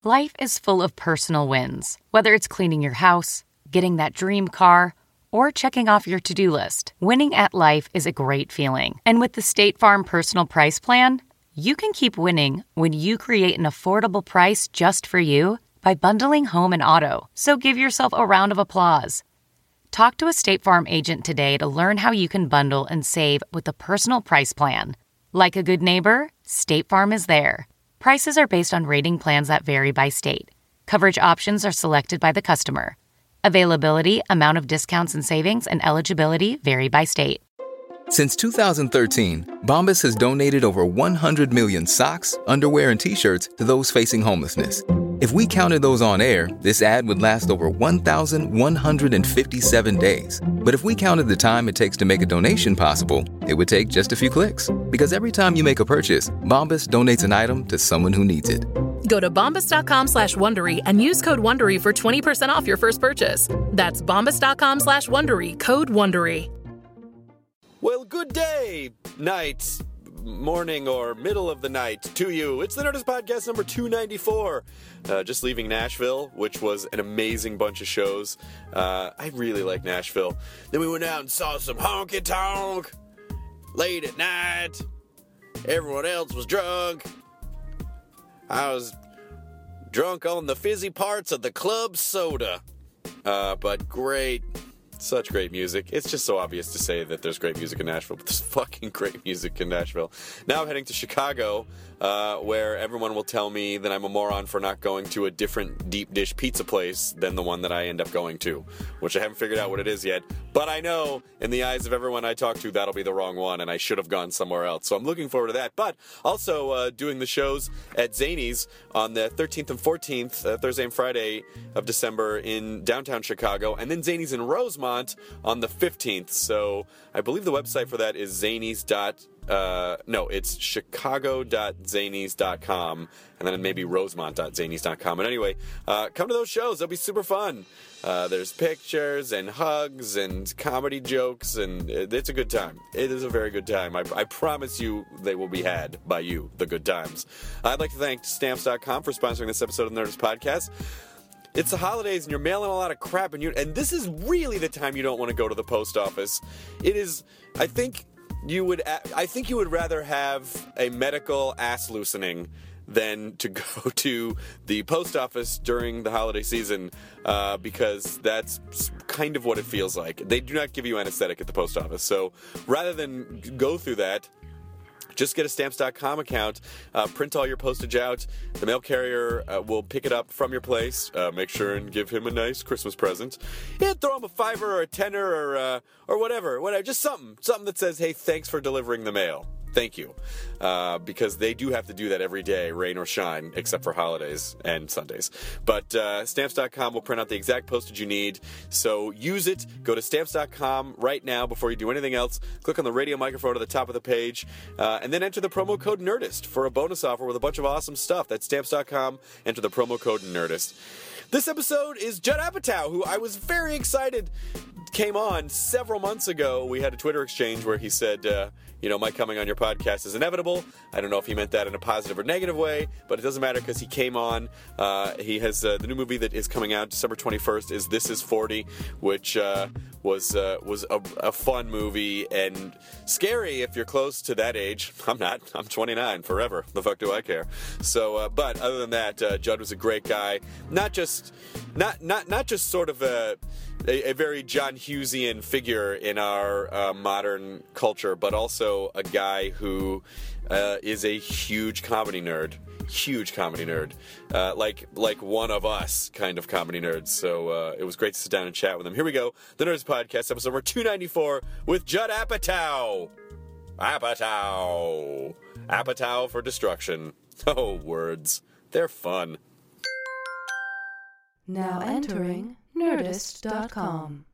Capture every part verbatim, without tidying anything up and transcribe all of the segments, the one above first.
Life is full of personal wins, whether it's cleaning your house, getting that dream car, or checking off your to-do list. Winning at life is a great feeling. And with the State Farm Personal Price Plan, you can keep winning when you create an affordable price just for you by bundling home and auto. So give yourself a round of applause. Talk to a State Farm agent today to learn how you can bundle and save with the Personal Price Plan. Like a good neighbor, State Farm is there. Prices are based on rating plans that vary by state. Coverage options are selected by the customer. Availability, amount of discounts and savings, and eligibility vary by state. Since two thousand thirteen, Bombas has donated over one hundred million socks, underwear, and T-shirts to those facing homelessness. If we counted those on air, this ad would last over one thousand one hundred fifty-seven days. But if we counted the time it takes to make a donation possible, it would take just a few clicks. Because every time you make a purchase, Bombas donates an item to someone who needs it. Go to bombas.com slash Wondery and use code Wondery for twenty percent off your first purchase. That's bombas.com slash Wondery, code Wondery. Well, good day, night, morning, or middle of the night to you. It's the Nerdist Podcast number two ninety-four. Uh, just leaving Nashville, which was an amazing bunch of shows. Uh, I really like Nashville. Then we went out and saw some honky tonk late at night. Everyone else was drunk. I was drunk on the fizzy parts of the club soda. Uh, but great. Such great music. It's just so obvious to say that there's great music in Nashville, but there's fucking great music in Nashville. Now I'm heading to Chicago, uh, where everyone will tell me that I'm a moron for not going to a different deep dish pizza place than the one that I end up going to, which I haven't figured out what it is yet. But I know, in the eyes of everyone I talk to, that'll be the wrong one, and I should have gone somewhere else. So I'm looking forward to that. But also uh, doing the shows at Zany's on the thirteenth and fourteenth, uh, Thursday and Friday of December in downtown Chicago, and then Zany's in Rosemont on the fifteenth. So I believe the website for that is zanies. Uh, no, it's chicago dot zanies dot com, and then maybe rosemont dot zanies dot com. But anyway, uh, come to those shows. They'll be super fun. Uh, there's pictures and hugs and comedy jokes, and it's a good time. It is a very good time. I, I promise you they will be had by you, the good times. I'd like to thank stamps dot com for sponsoring this episode of the Nerdist Podcast. It's the holidays and you're mailing a lot of crap, and you and this is really the time you don't want to go to the post office. It is, I think you would, I think you would rather have a medical ass loosening than to go to the post office during the holiday season, uh, because that's kind of what it feels like. They do not give you anesthetic at the post office, so rather than go through that, just get a stamps dot com account, uh, print all your postage out. The mail carrier uh, will pick it up from your place. Uh, make sure and give him a nice Christmas present. Yeah, throw him a fiver or a tenner or uh, or whatever, whatever, just something, something that says, "Hey, thanks for delivering the mail." Thank you. Uh, because they do have to do that every day, rain or shine, except for holidays and Sundays. But uh, stamps dot com will print out the exact postage you need. So use it. Go to stamps dot com right now before you do anything else. Click on the radio microphone at the top of the page. Uh, and then enter the promo code NERDIST for a bonus offer with a bunch of awesome stuff. That's stamps dot com. Enter the promo code NERDIST. This episode is Judd Apatow, who I was very excited came on several months ago. We had a Twitter exchange where he said, uh, you know, my coming on your podcast is inevitable. I don't know if he meant that in a positive or negative way, but it doesn't matter because he came on. Uh, he has uh, the new movie that is coming out December twenty-first is This Is forty, which uh, was uh, was a, a fun movie and scary if you're close to that age. I'm not. I'm twenty-nine forever. The fuck do I care? So, uh, but other than that, uh, Judd was a great guy. Not just, not not not just sort of a. A, a very John Hughesian figure in our uh, modern culture, but also a guy who uh, is a huge comedy nerd. Huge comedy nerd. Uh, like like one of us kind of comedy nerds. So uh, it was great to sit down and chat with him. Here we go. The Nerds Podcast, episode number two ninety-four with Judd Apatow. Apatow. Apatow for destruction. Oh, words. They're fun. Now entering Nerdist dot com.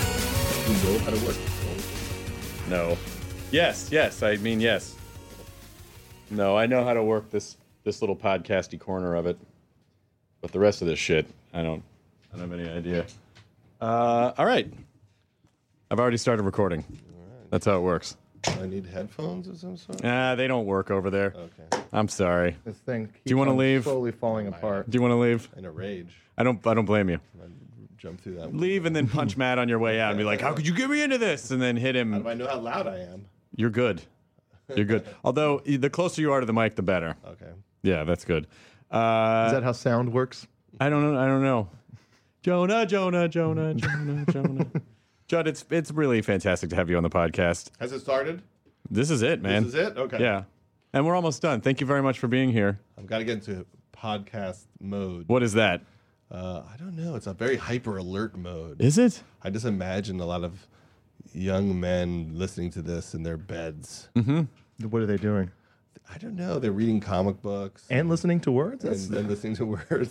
How to work? No. Yes, yes. I mean, yes. No, I know how to work this this little podcasty corner of it, but the rest of this shit, I don't. I don't have any idea. Uh, all right, I've already started recording. Right. That's how it works. Do I need headphones of some sort? Ah, they don't work over there. Okay. I'm sorry. This thing keeps Do you want to leave? Slowly falling apart. Do you want to leave? In a rage. I don't. I don't blame you. I jump through that. Leave and then punch Matt on your way out and be like, "How could you get me into this?" And then hit him. How do I know how loud I am? You're good. You're good. Although the closer you are to the mic, the better. Okay. Yeah, that's good. Uh, Is that how sound works? I don't know. I don't know. Jonah, Jonah, Jonah, Jonah, Jonah. Judd, it's it's really fantastic to have you on the podcast. Has it started? This is it, man. This is it? Okay. Yeah. And we're almost done. Thank you very much for being here. I've got to get into podcast mode. What is that? Uh, I don't know. It's a very hyper alert mode. Is it? I just imagine a lot of young men listening to this in their beds. Mm-hmm. What are they doing? I don't know. They're reading comic books. And listening to words? That's, and, and listening to words.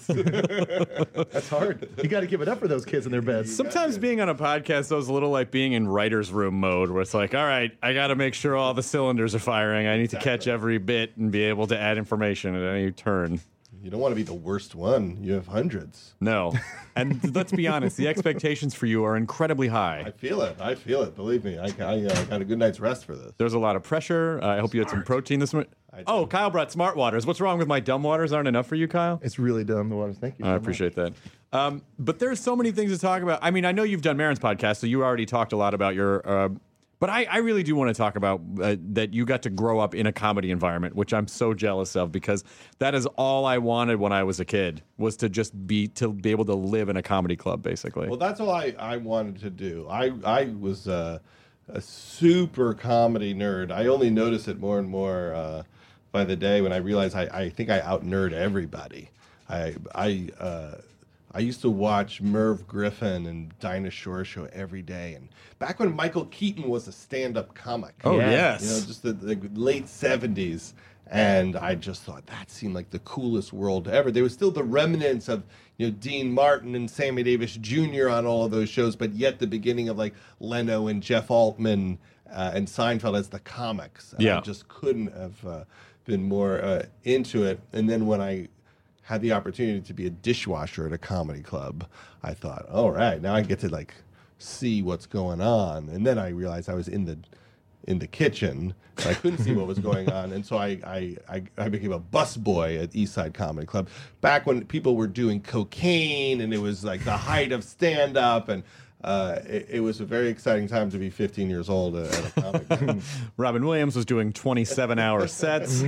that's hard. You got to give it up for those kids in their beds. Sometimes being on a podcast, though, is a little like being in writer's room mode, where it's like, all right, I got to make sure all the cylinders are firing. I need exactly. to catch every bit and be able to add information at any turn. You don't want to be the worst one. You have hundreds. No. And let's be honest, the expectations for you are incredibly high. I feel it. I feel it. Believe me. I, I uh, got a good night's rest for this. There's a lot of pressure. Uh, I hope you had some protein this morning. Oh, Kyle brought Smart Waters. What's wrong with my dumb waters? Aren't enough for you, Kyle? It's really dumb, the waters. Thank you. I appreciate that. Um, but there's so many things to talk about. I mean, I know you've done Maron's podcast, so you already talked a lot about your... Uh, But I, I really do want to talk about uh, that you got to grow up in a comedy environment, which I'm so jealous of, because that is all I wanted when I was a kid, was to just be to be able to live in a comedy club, basically. Well, that's all I, I wanted to do. I, I was uh, a super comedy nerd. I only notice it more and more uh, by the day when I realize I, I think I out-nerd everybody. I... I uh, I used to watch Merv Griffin and Dinah Shore Show every day, and back when Michael Keaton was a stand-up comic. Oh yeah. yes, you know, just the, the late seventies, and I just thought that seemed like the coolest world ever. There was still the remnants of you know Dean Martin and Sammy Davis Junior on all of those shows, but yet the beginning of like Leno and Jeff Altman uh, and Seinfeld as the comics. Yeah, I just couldn't have uh, been more uh, into it. And then when I had the opportunity to be a dishwasher at a comedy club, I thought, all right, now I get to like see what's going on. And then I realized I was in the in the kitchen. And I couldn't see what was going on. And so I, I, I, I became a busboy at Eastside Comedy Club. Back when people were doing cocaine and it was like the height of stand-up. And uh, it, it was a very exciting time to be fifteen years old at, at a comedy club. Robin Williams was doing twenty-seven hour sets.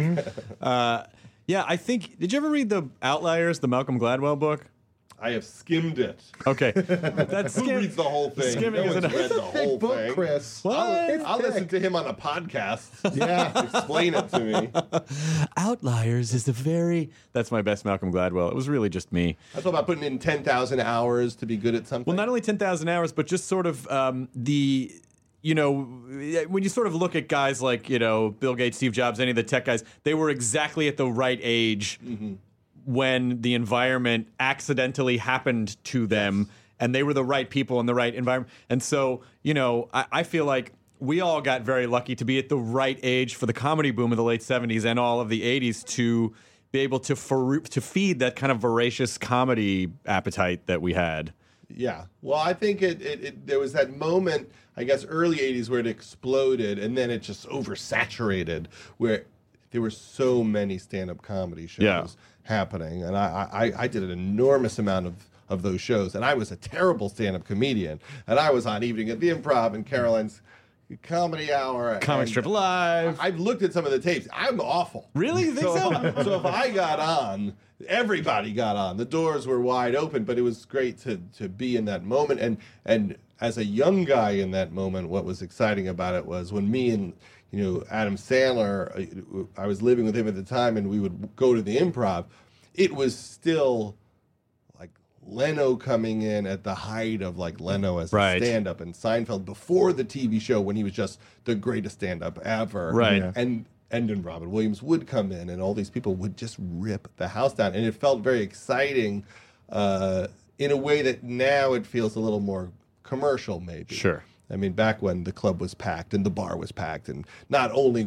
uh, Yeah, I think. Did you ever read the Outliers, the Malcolm Gladwell book? I have skimmed it. Okay, that's who reads the whole thing? Skimming no is one's an, read the whole book, thing. Chris. What? I'll, I'll listen to him on a podcast. Yeah, explain it to me. Outliers is a very. That's my best Malcolm Gladwell. It was really just me. That's all about putting in ten thousand hours to be good at something. Well, not only ten thousand hours, but just sort of um, the. You know, when you sort of look at guys like, you know, Bill Gates, Steve Jobs, any of the tech guys, they were exactly at the right age mm-hmm. when the environment accidentally happened to them, yes. and they were the right people in the right environment. And so, you know, I, I feel like we all got very lucky to be at the right age for the comedy boom of the late seventies and all of the eighties to be able to for, to feed that kind of voracious comedy appetite that we had. Yeah. Well, I think it, it, it there was that moment, I guess, early eighties where it exploded, and then it just oversaturated, where there were so many stand-up comedy shows yeah. happening. And I, I, I did an enormous amount of, of those shows, and I was a terrible stand-up comedian. And I was on Evening at the Improv and Caroline's Comedy Hour. Comic Strip Live. I've looked at some of the tapes. I'm awful. Really? You think so? So, so if I got on, everybody got on. The doors were wide open, but it was great to to be in that moment. And and as a young guy in that moment, what was exciting about it was when me and you know Adam Sandler, I was living with him at the time, and we would go to the Improv. It was still like Leno coming in at the height of like Leno as right. a stand-up, and Seinfeld before the T V show when he was just the greatest stand-up ever. Right. Yeah. And and then Robin Williams would come in, and all these people would just rip the house down. And it felt very exciting uh, in a way that now it feels a little more commercial, maybe. Sure. I mean, back when the club was packed and the bar was packed, and not only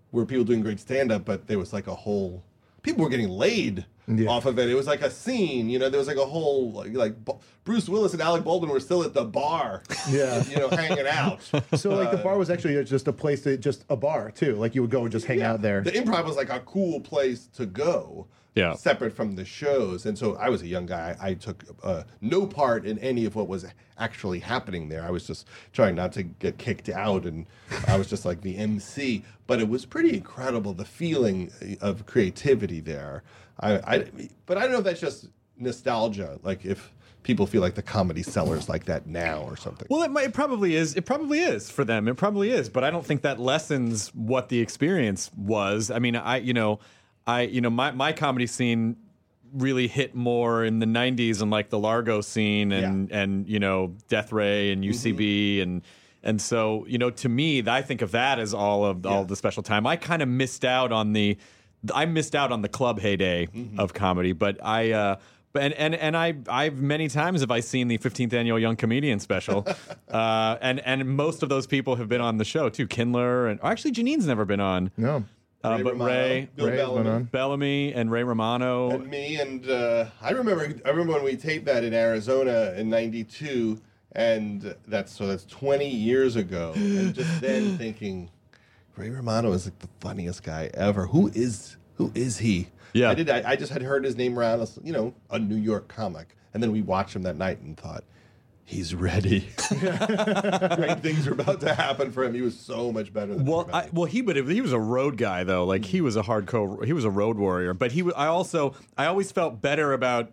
were people doing great stand-up, but there was like a whole people were getting laid Yeah. off of it. It was like a scene, you know. There was like a whole like, like B- Bruce Willis and Alec Baldwin were still at the bar, Yeah. you know, hanging out. So like the bar was actually just a place to just a bar too. Like you would go and just hang Yeah. out there. The Improv was like a cool place to go, Yeah. separate from the shows. And so I was a young guy. I took uh, no part in any of what was actually happening there. I was just trying not to get kicked out, and I was just like the M C. But it was pretty incredible, the feeling of creativity there. I, I, but I don't know if that's just nostalgia, like if people feel like the Comedy Cellar's like that now or something. Well, it, might, it probably is. It probably is for them. It probably is. But I don't think that lessens what the experience was. I mean, I, you know, I, you know, my, my comedy scene really hit more in the nineties and like the Largo scene and, Yeah. and, you know, Death Ray and U C B Mm-hmm. and, and so, you know, to me, I think of that as all of all Yeah. of the special time. I kind of missed out on the, I missed out on the club heyday Mm-hmm. of comedy, but I, uh, and and and I I've many times have I seen the fifteenth annual Young Comedian special, uh, and and most of those people have been on the show too. Kindler and actually Janine's never been on. No. uh, Ray but Romano, Ray, Bill Ray Bellamy. went on. Bellamy, and Ray Romano. And me and uh, I remember I remember when we taped that in Arizona in ninety-two, and that's so that's twenty years ago, and just then thinking Ray Romano is like the funniest guy ever. Who is who is he? Yeah. I did. I, I just had heard his name around, as, you know, a New York comic, and then we watched him that night and thought, he's ready. Great things are about to happen for him. He was so much better than Well, everybody. I, well, he but he was a road guy though. Like he was a hardcore. He was a road warrior. But he, wa- I also, I always felt better about,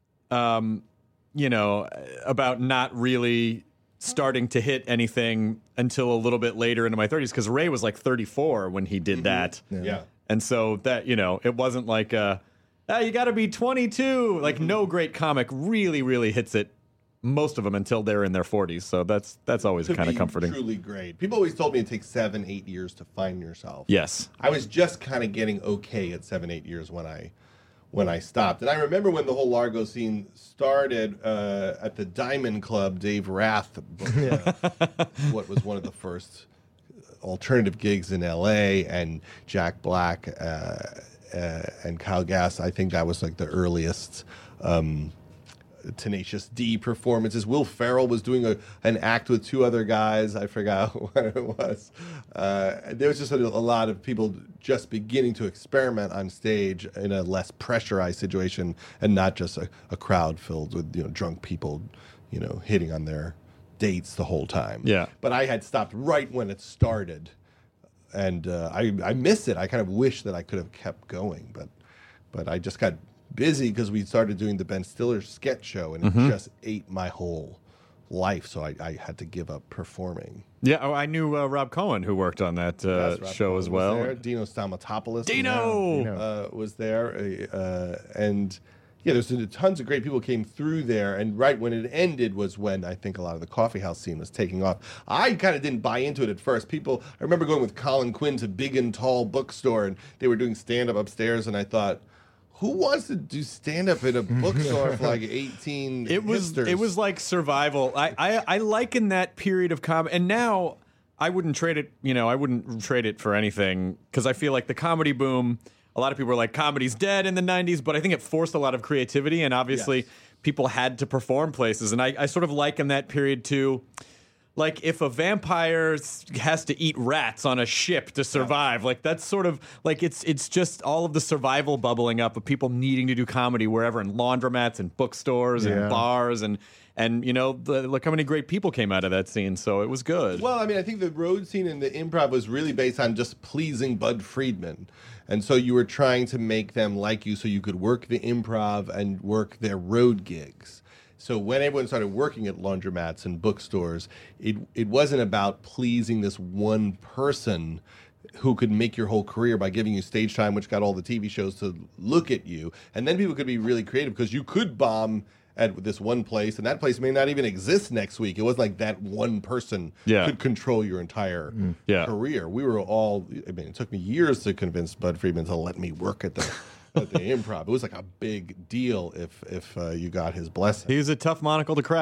um, you know, about not really starting to hit anything until a little bit later into my thirties because Ray was like thirty-four when he did that. yeah. And so that, you know, it wasn't like, uh, ah, you got to be twenty-two. Like no great comic really, really hits it. Most of them until they're in their forties. So that's that's always To kind of be comforting. Truly great. People always told me it takes seven, eight years to find yourself. Yes. I was just kind of getting okay at seven, eight years when I when I stopped. And I remember when the whole Largo scene started uh, at the Diamond Club. Dave Rath booked uh, what was one of the first alternative gigs in L A, and Jack Black uh, uh, and Kyle Gass. I think that was like the earliest. Um, Tenacious D performances. Will Ferrell was doing a, an act with two other guys. I forgot what it was. Uh, there was just a, a lot of people just beginning to experiment on stage in a less pressurized situation, and not just a, a crowd filled with you know drunk people, you know, hitting on their dates the whole time. Yeah. But I had stopped right when it started, and uh, I I miss it. I kind of wish that I could have kept going, but but I just got busy because we started doing the Ben Stiller sketch show, and Mm-hmm. it just ate my whole life. So I, I had to give up performing. Yeah, oh, I knew uh, Rob Cohen who worked on that uh, Yes, Rob show Cohen as was well. there. Dino Stamatopoulos. Dino! uh, was there, uh, and yeah, there's tons of great people came through there. And right when it ended was when I think a lot of the coffee house scene was taking off. I kind of didn't buy into it at first. People, I remember going with Colin Quinn to Big and Tall Bookstore, and they were doing stand up upstairs, and I thought, who wants to do stand up in a bookstore for like eighteen It was hipsters? it was like survival. I, I, I liken that period of comedy, and now I wouldn't trade it. You know, I wouldn't trade it for anything because I feel like the comedy boom. A lot of people were like, comedy's dead in the nineties, but I think it forced a lot of creativity, and obviously Yes. people had to perform places, and I, I sort of liken that period to. Like if a vampire s- has to eat rats on a ship to survive, like that's sort of like it's it's just all of the survival bubbling up of people needing to do comedy wherever, in laundromats and bookstores Yeah. and bars and and you know the, look how many great people came out of that scene. So it was good. Well, I mean, I think the road scene and the improv was really based on just pleasing Bud Friedman. And so you were trying to make them like you so you could work the improv and work their road gigs. So when everyone started working at laundromats and bookstores, it it wasn't about pleasing this one person who could make your whole career by giving you stage time, which got all the T V shows to look at you. And then people could be really creative because you could bomb at this one place, and that place may not even exist next week. It wasn't like that one person Yeah. could control your entire Yeah. career. We were all, I mean, it took me years to convince Bud Friedman to let me work at the at the improv. It was like a big deal if if uh, you got his blessing. He was a tough monocle to crack.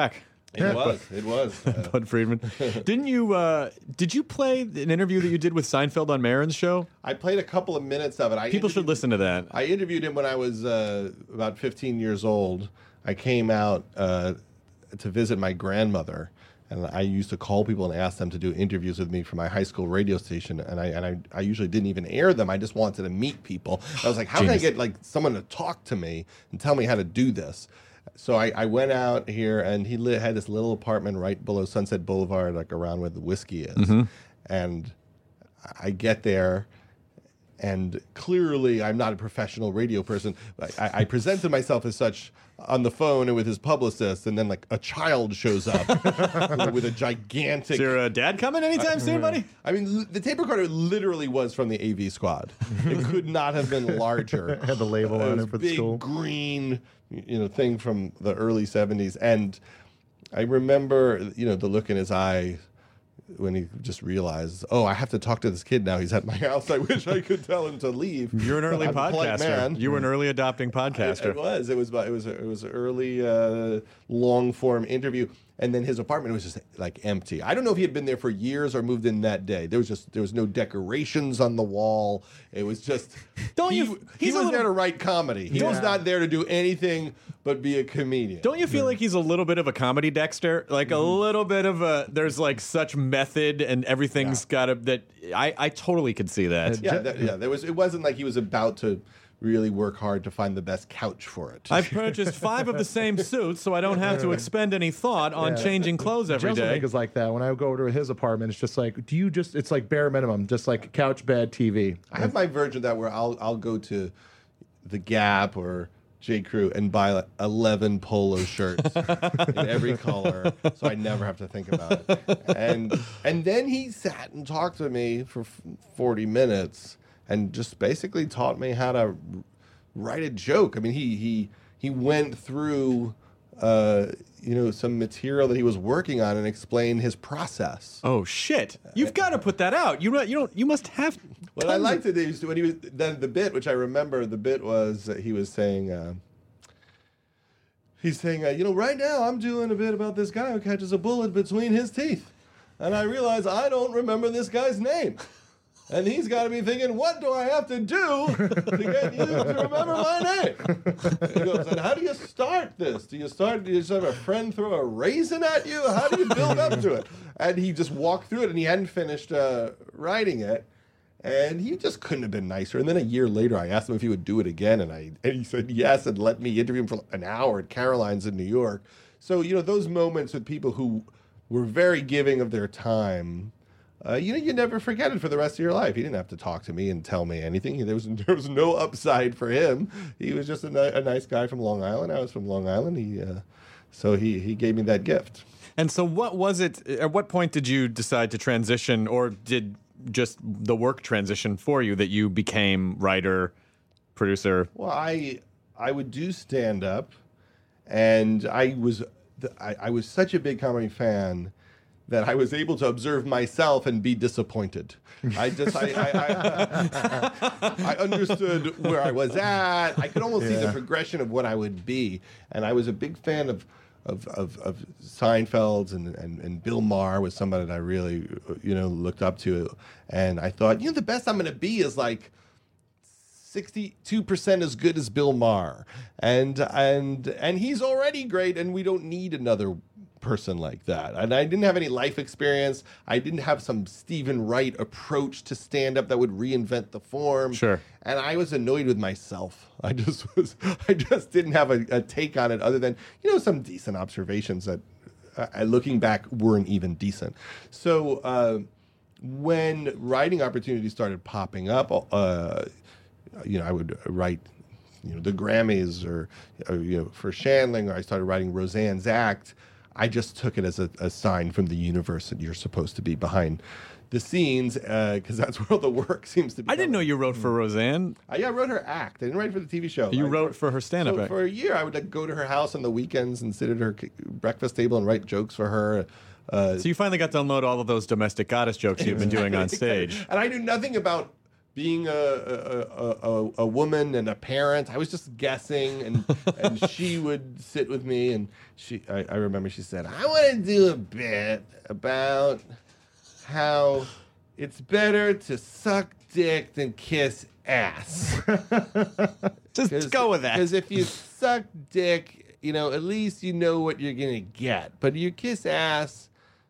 It was. It was. Uh, Bud Friedman. Didn't you? Uh, did you play an interview that you did with Seinfeld on Maron's show? I played a couple of minutes of it. I People should listen to that. I interviewed him when I was uh, about fifteen years old. I came out uh, to visit my grandmother, and I used to call people and ask them to do interviews with me for my high school radio station. And I and I, I usually didn't even air them. I just wanted to meet people. I was like, how Genius. can I get like someone to talk to me and tell me how to do this? So I, I went out here, and he li- had this little apartment right below Sunset Boulevard, like around where the whiskey is. Mm-hmm. And I get there, and clearly I'm not a professional radio person. I, I presented myself as such on the phone and with his publicist, and then like a child shows up with, with a gigantic... Is your uh, dad coming anytime soon, buddy? I mean, l- the tape recorder literally was from the A V Squad. It could not have been larger. Had the label It on was it for the big school. green, you know, thing from the early seventies. And I remember, you know, the look in his eye when he just realized, oh, I have to talk to this kid now. He's at my house. I wish I could tell him to leave. You're an early I'm a polite podcaster. man. You were an early adopting podcaster. It, it was. It was. It was. It was an early, uh, long form interview, and then his apartment was just like empty. I don't know if he had been there for years or moved in that day. There was just there was no decorations on the wall. It was just. Don't he, you- He he's a was little- there to write comedy. He was Yeah. not there to do anything but be a comedian. Don't you feel like he's a little bit of a comedy Dexter? Like a little bit of a, there's like such method and everything's got to, that I, I totally could see that. Yeah, that, yeah. There was. It wasn't like he was about to really work hard to find the best couch for it. I've purchased five of the same suits so I don't have to expend any thought on Yeah. changing clothes every day. Is like that. When I go over to his apartment, it's just like, do you just? It's like bare minimum, just like couch, bed, T V. I have my version of that where I'll I'll go to the Gap or J. Crew and buy like eleven polo shirts in every color, so I never have to think about it. And and then he sat and talked to me for forty minutes and just basically taught me how to write a joke. I mean, he he he went through uh, you know some material that he was working on and explained his process. Oh shit! You've got to put that out. You you don't. You must have. What I tons liked of- it is when he was then the bit, which I remember, the bit was that he was saying, uh, he's saying, uh, you know, right now I'm doing a bit about this guy who catches a bullet between his teeth, and I realize I don't remember this guy's name, and he's got to be thinking, what do I have to do to get you to remember my name? And he goes, and how do you start this? Do you start? Do you just have a friend throw a raisin at you? How do you build up to it? And he just walked through it, and he hadn't finished uh, writing it. And he just couldn't have been nicer. And then a year later, I asked him if he would do it again, and I and he said yes, and let me interview him for an hour at Caroline's in New York. So you know those moments with people who were very giving of their time, uh, you know, you never forget it for the rest of your life. He didn't have to talk to me and tell me anything. There was there was no upside for him. He was just a, ni- a nice guy from Long Island. I was from Long Island. He uh, so he he gave me that gift. And so, what was it? At what point did you decide to transition, or did just the work transition for you that you became writer, producer? Well, I I would do stand up, and I was I, I was such a big comedy fan that I was able to observe myself and be disappointed. I just I I, I, I understood where I was at. I could almost see the progression of what I would be, and I was a big fan of. Of, of, of Seinfeld's and, and, and Bill Maher was somebody that I really, you know, looked up to. And I thought, you know, the best I'm going to be is like sixty-two percent as good as Bill Maher. And, and, and he's already great, and we don't need another person like that. And I didn't have any life experience. I didn't have some Stephen Wright approach to stand-up that would reinvent the form. Sure. And I was annoyed with myself. I just was. I just didn't have a, a take on it other than, you know, some decent observations that, uh, looking back, weren't even decent. So uh, when writing opportunities started popping up, uh, you know, I would write, you know, the Grammys or, or you know, for Shandling, or I started writing Roseanne's Act. I just took it as a, a sign from the universe that you're supposed to be behind the scenes, because uh, that's where all the work seems to be. I didn't know you wrote for Roseanne. Uh, yeah, I wrote her act. I didn't write for the T V show. You I, wrote for her stand-up So act. for a year, I would like, go to her house on the weekends and sit at her c- breakfast table and write jokes for her. Uh, So you finally got to unload all of those domestic goddess jokes you've been doing on stage. and I knew nothing about being a a, a a a woman and a parent, I was just guessing, and and she would sit with me, and she I, I remember she said, I want to do a bit about how it's better to suck dick than kiss ass. Just go with that. Because if you suck dick, you know, at least you know what you're gonna get. But you kiss ass,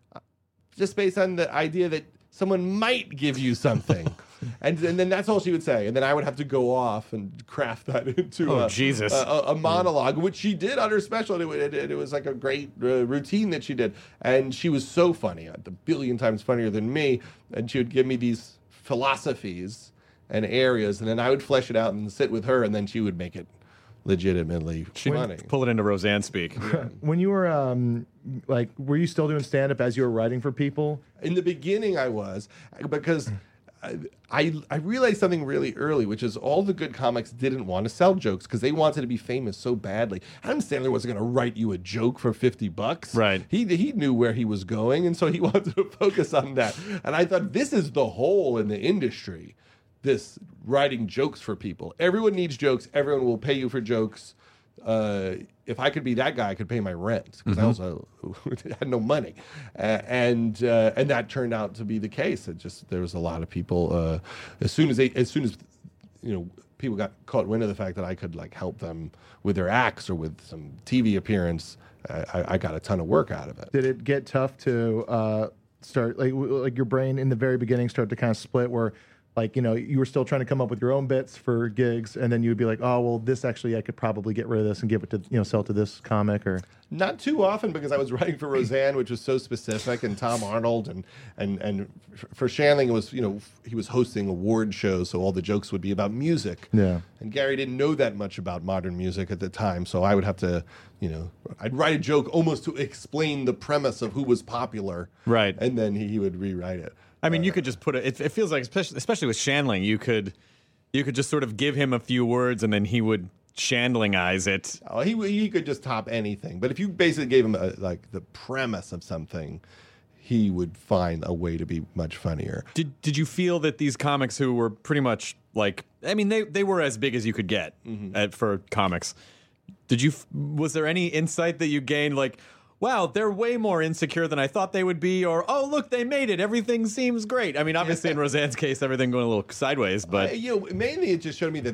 just based on the idea that someone might give you something. And, and then that's all she would say. And then I would have to go off and craft that into Oh, a, Jesus. a, a, a monologue, which she did on her special. And it, it, it was like a great uh, routine that she did. And she was so funny, a billion times funnier than me. And she would give me these philosophies and areas. And then I would flesh it out and sit with her. And then she would make it legitimately She'd funny. pull it into Roseanne speak. When you were um, like, were you still doing stand up as you were writing for people? In the beginning, I was, because I, I I realized something really early, which is all the good comics didn't want to sell jokes because they wanted to be famous so badly. Adam Sandler wasn't going to write you a joke for fifty bucks. Right. He he knew where he was going, and so he wanted to focus on that. And I thought, this is the hole in the industry, this writing jokes for people. Everyone needs jokes. Everyone will pay you for jokes. Uh, if I could be that guy, I could pay my rent because I also had no money, uh, and uh, and that turned out to be the case. It just there was a lot of people. Uh, as soon as they, as soon as you know, people got caught wind of the fact that I could like help them with their acts or with some T V appearance, I, I got a ton of work out of it. Did it get tough to uh, start like w- like your brain in the very beginning start to kind of split where? Like, you know, you were still trying to come up with your own bits for gigs, and then you would be like, oh, well, this actually, I could probably get rid of this and give it to, you know, sell to this comic, or... Not too often, because I was writing for Roseanne, which was so specific, and Tom Arnold, and and and for Shandling, it was, you know, he was hosting award shows, so all the jokes would be about music. Yeah. And Gary didn't know that much about modern music at the time, so I would have to, you know, I'd write a joke almost to explain the premise of who was popular. Right. And then he, he would rewrite it. I mean, you could just put it. It, it feels like, especially, especially with Shandling, you could, you could just sort of give him a few words, and then he would Shandlingize it. Oh, he he could just top anything. But if you basically gave him a, like the premise of something, he would find a way to be much funnier. Did Did you feel that these comics who were pretty much like, I mean, they they were as big as you could get mm-hmm. at, for comics. Did you? Was there any insight that you gained, like, wow, they're way more insecure than I thought they would be, or, oh, look, they made it. Everything seems great. I mean, obviously in Roseanne's case, everything going a little sideways, but... Uh, you know, mainly it just showed me that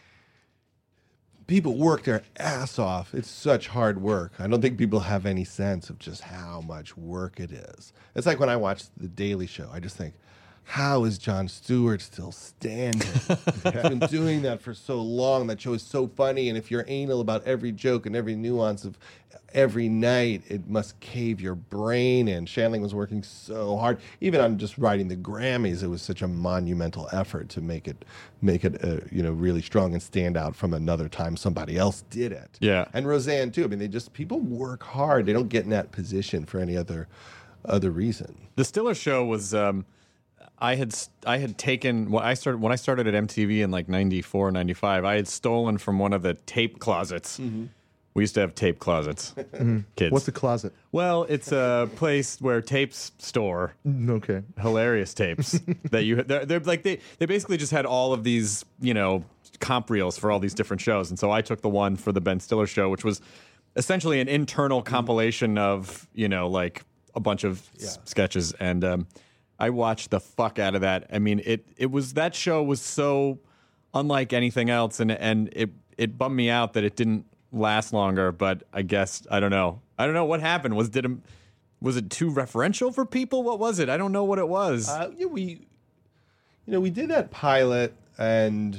people work their ass off. It's such hard work. I don't think people have any sense of just how much work it is. It's like when I watch The Daily Show, I just think, how is Jon Stewart still standing? He's been doing that for so long. That show is so funny, and if you're anal about every joke and every nuance of every night, it must cave your brain in. Shandling was working so hard. Even on just writing the Grammys, it was such a monumental effort to make it make it uh, you know, really strong and stand out from another time somebody else did it. Yeah. And Roseanne too. I mean, they just people work hard. They don't get in that position for any other other reason. The Stiller Show was. Um, I had I had taken when I started when I started at M T V in like ninety-four, ninety-five. I had stolen from one of the tape closets. Mm-hmm. We used to have tape closets, mm-hmm. kids. What's a closet? Well, it's a place where tapes store. Okay. Hilarious tapes that you they're, they're like they they basically just had all of these, you know, comp reels for all these different shows, and so I took the one for the Ben Stiller Show, which was essentially an internal mm-hmm. compilation of, you know, like a bunch of yeah. s- sketches, and um, I watched the fuck out of that. I mean, it it was that show was so unlike anything else, and and it it bummed me out that it didn't last longer. But I guess I don't know. I don't know what happened. Was did it, was it too referential for people? What was it? I don't know what it was. Uh, yeah, we, you know, we did that pilot, and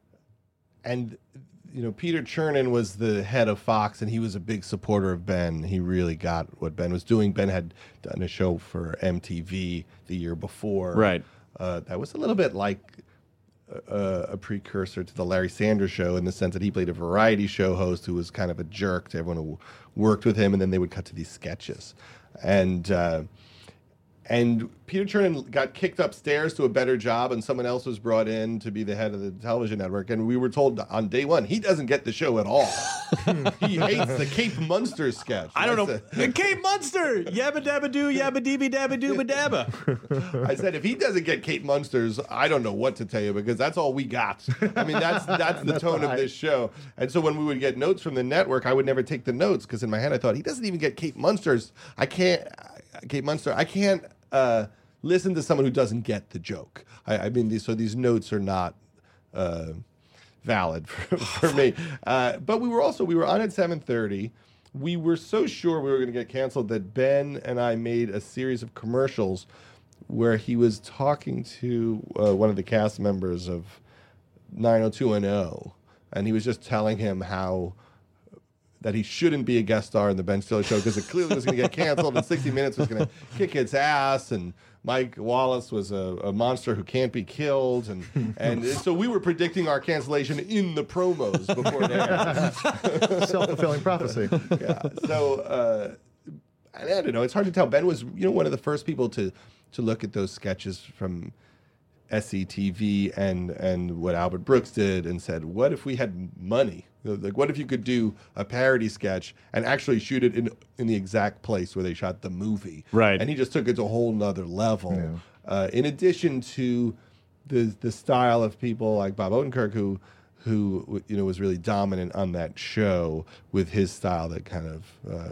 and you know, Peter Chernin was the head of Fox, and he was a big supporter of Ben. He really got what Ben was doing. Ben had done a show for M T V the year before. Right. Uh, that was a little bit like a, a precursor to the Larry Sanders Show in the sense that he played a variety show host who was kind of a jerk to everyone who worked with him, and then they would cut to these sketches. And uh, And Peter Chernin got kicked upstairs to a better job, and someone else was brought in to be the head of the television network. And we were told on day one, he doesn't get the show at all. He hates the Cape Munster sketch. I don't said, know. Cape Munster! Yabba dabba doo, yabba deebie dabba dooba dabba. I said, if he doesn't get Cape Munsters, I don't know what to tell you, because that's all we got. I mean, that's that's the That's tone right. of this show. And so when we would get notes from the network, I would never take the notes, because in my head I thought, he doesn't even get Cape Munsters. I can't, Cape Munster, I can't uh, listen to someone who doesn't get the joke. I, I mean, these, so these notes are not uh, valid for, for me. Uh, but we were also, we were on at seven thirty. We were so sure we were going to get canceled that Ben and I made a series of commercials where he was talking to uh, one of the cast members of nine oh two one oh, and he was just telling him how that he shouldn't be a guest star in the Ben Stiller show because it clearly was going to get canceled, and sixty minutes was going to kick its ass, and Mike Wallace was a, a monster who can't be killed, and and so we were predicting our cancellation in the promos before it aired. Self-fulfilling prophecy. Yeah. So uh, I don't know. It's hard to tell. Ben was, you know, one of the first people to to look at those sketches from S C T V and and what Albert Brooks did, and said, "What if we had money? Like, what if you could do a parody sketch and actually shoot it in in the exact place where they shot the movie?" Right. And he just took it to a whole nother level. Yeah. Uh, in addition to the the style of people like Bob Odenkirk, who who you know was really dominant on that show with his style that kind of uh,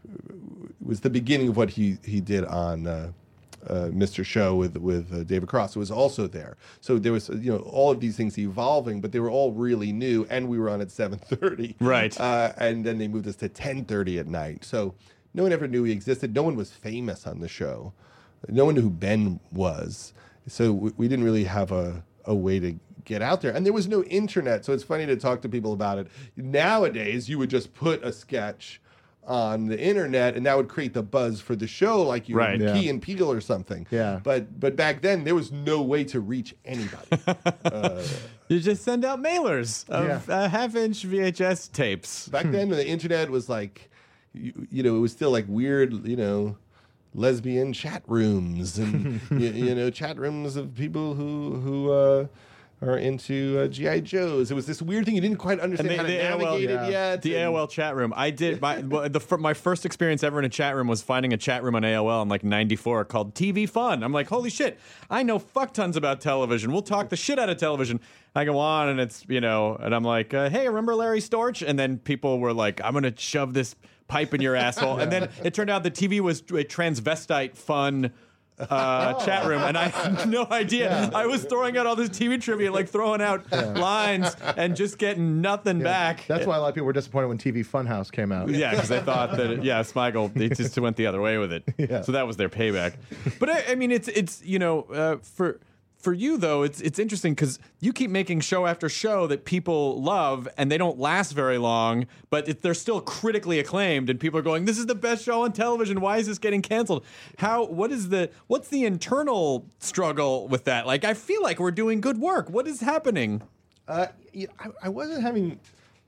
was the beginning of what he he did on. Uh, Uh, Mister Show with with uh, David Cross, who was also there. So there was, you know, all of these things evolving, but they were all really new, and we were on at seven thirty. Right. Uh, and then they moved us to ten thirty at night. So no one ever knew he existed. No one was famous on the show. No one knew who Ben was. So we, we didn't really have a, a way to get out there. And there was no internet, so it's funny to talk to people about it. Nowadays, you would just put a sketch on the internet, and that would create the buzz for the show, like you Right. would Yeah. Key and Peele or something. Yeah. But but back then there was no way to reach anybody. uh, You just send out mailers of Yeah. uh, half-inch V H S tapes. back then the internet was like, you, you know, it was still like weird, you know, lesbian chat rooms and you, you know chat rooms of people who who uh, are into uh, G I Joes. It was this weird thing you didn't quite understand how to navigate yeah. it yet. The and- A O L chat room. I did my well, the fir- my first experience ever in a chat room was finding a chat room on A O L in like ninety-four called T V Fun. I'm like, holy shit! I know fuck tons about television. We'll talk the shit out of television. I go on and it's you know, and I'm like, uh, hey, remember Larry Storch? And then people were like, I'm gonna shove this pipe in your asshole. And then it turned out the T V was a transvestite fun. Uh, chat room, and I had no idea. I was throwing out all this T V trivia, like throwing out lines and just getting nothing back. That's why a lot of people were disappointed when T V Funhouse came out. Yeah, because I thought that it, yeah, Smigel they just went the other way with it. Yeah. So that was their payback. But I, I mean, it's it's you know uh, for. For you, though, it's it's interesting because you keep making show after show that people love, and they don't last very long, but it, they're still critically acclaimed, and people are going, "This is the best show on television. Why is this getting canceled?" How? What is the? What's the internal struggle with that? Like, I feel like we're doing good work. What is happening? Uh, yeah, I, I wasn't having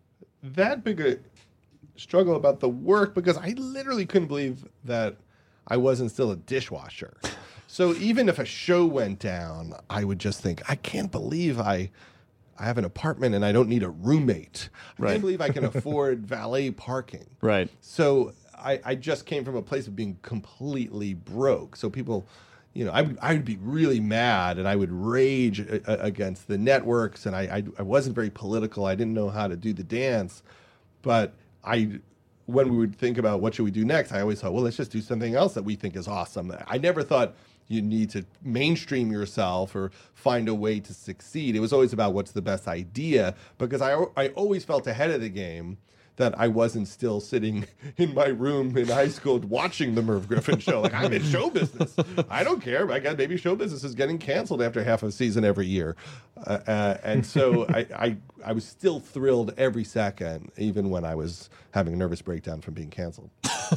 that big a struggle about the work because I literally couldn't believe that I wasn't still a dishwasher. So even if a show went down, I would just think, I can't believe I I have an apartment and I don't need a roommate. I Right. can't believe I can afford valet parking. Right. So I, I just came from a place of being completely broke. So people, you know, I would, I would be really mad and I would rage a, a, against the networks. And I, I, I wasn't very political. I didn't know how to do the dance. But I, when we would think about what should we do next, I always thought, well, let's just do something else that we think is awesome. I never thought you need to mainstream yourself or find a way to succeed. It was always about what's the best idea because I, I always felt ahead of the game that I wasn't still sitting in my room in high school watching the Merv Griffin show. Like, I'm in show business. I don't care. I guess maybe show business is getting canceled after half a season every year. Uh, uh, and so I, I, I was still thrilled every second, even when I was having a nervous breakdown from being canceled.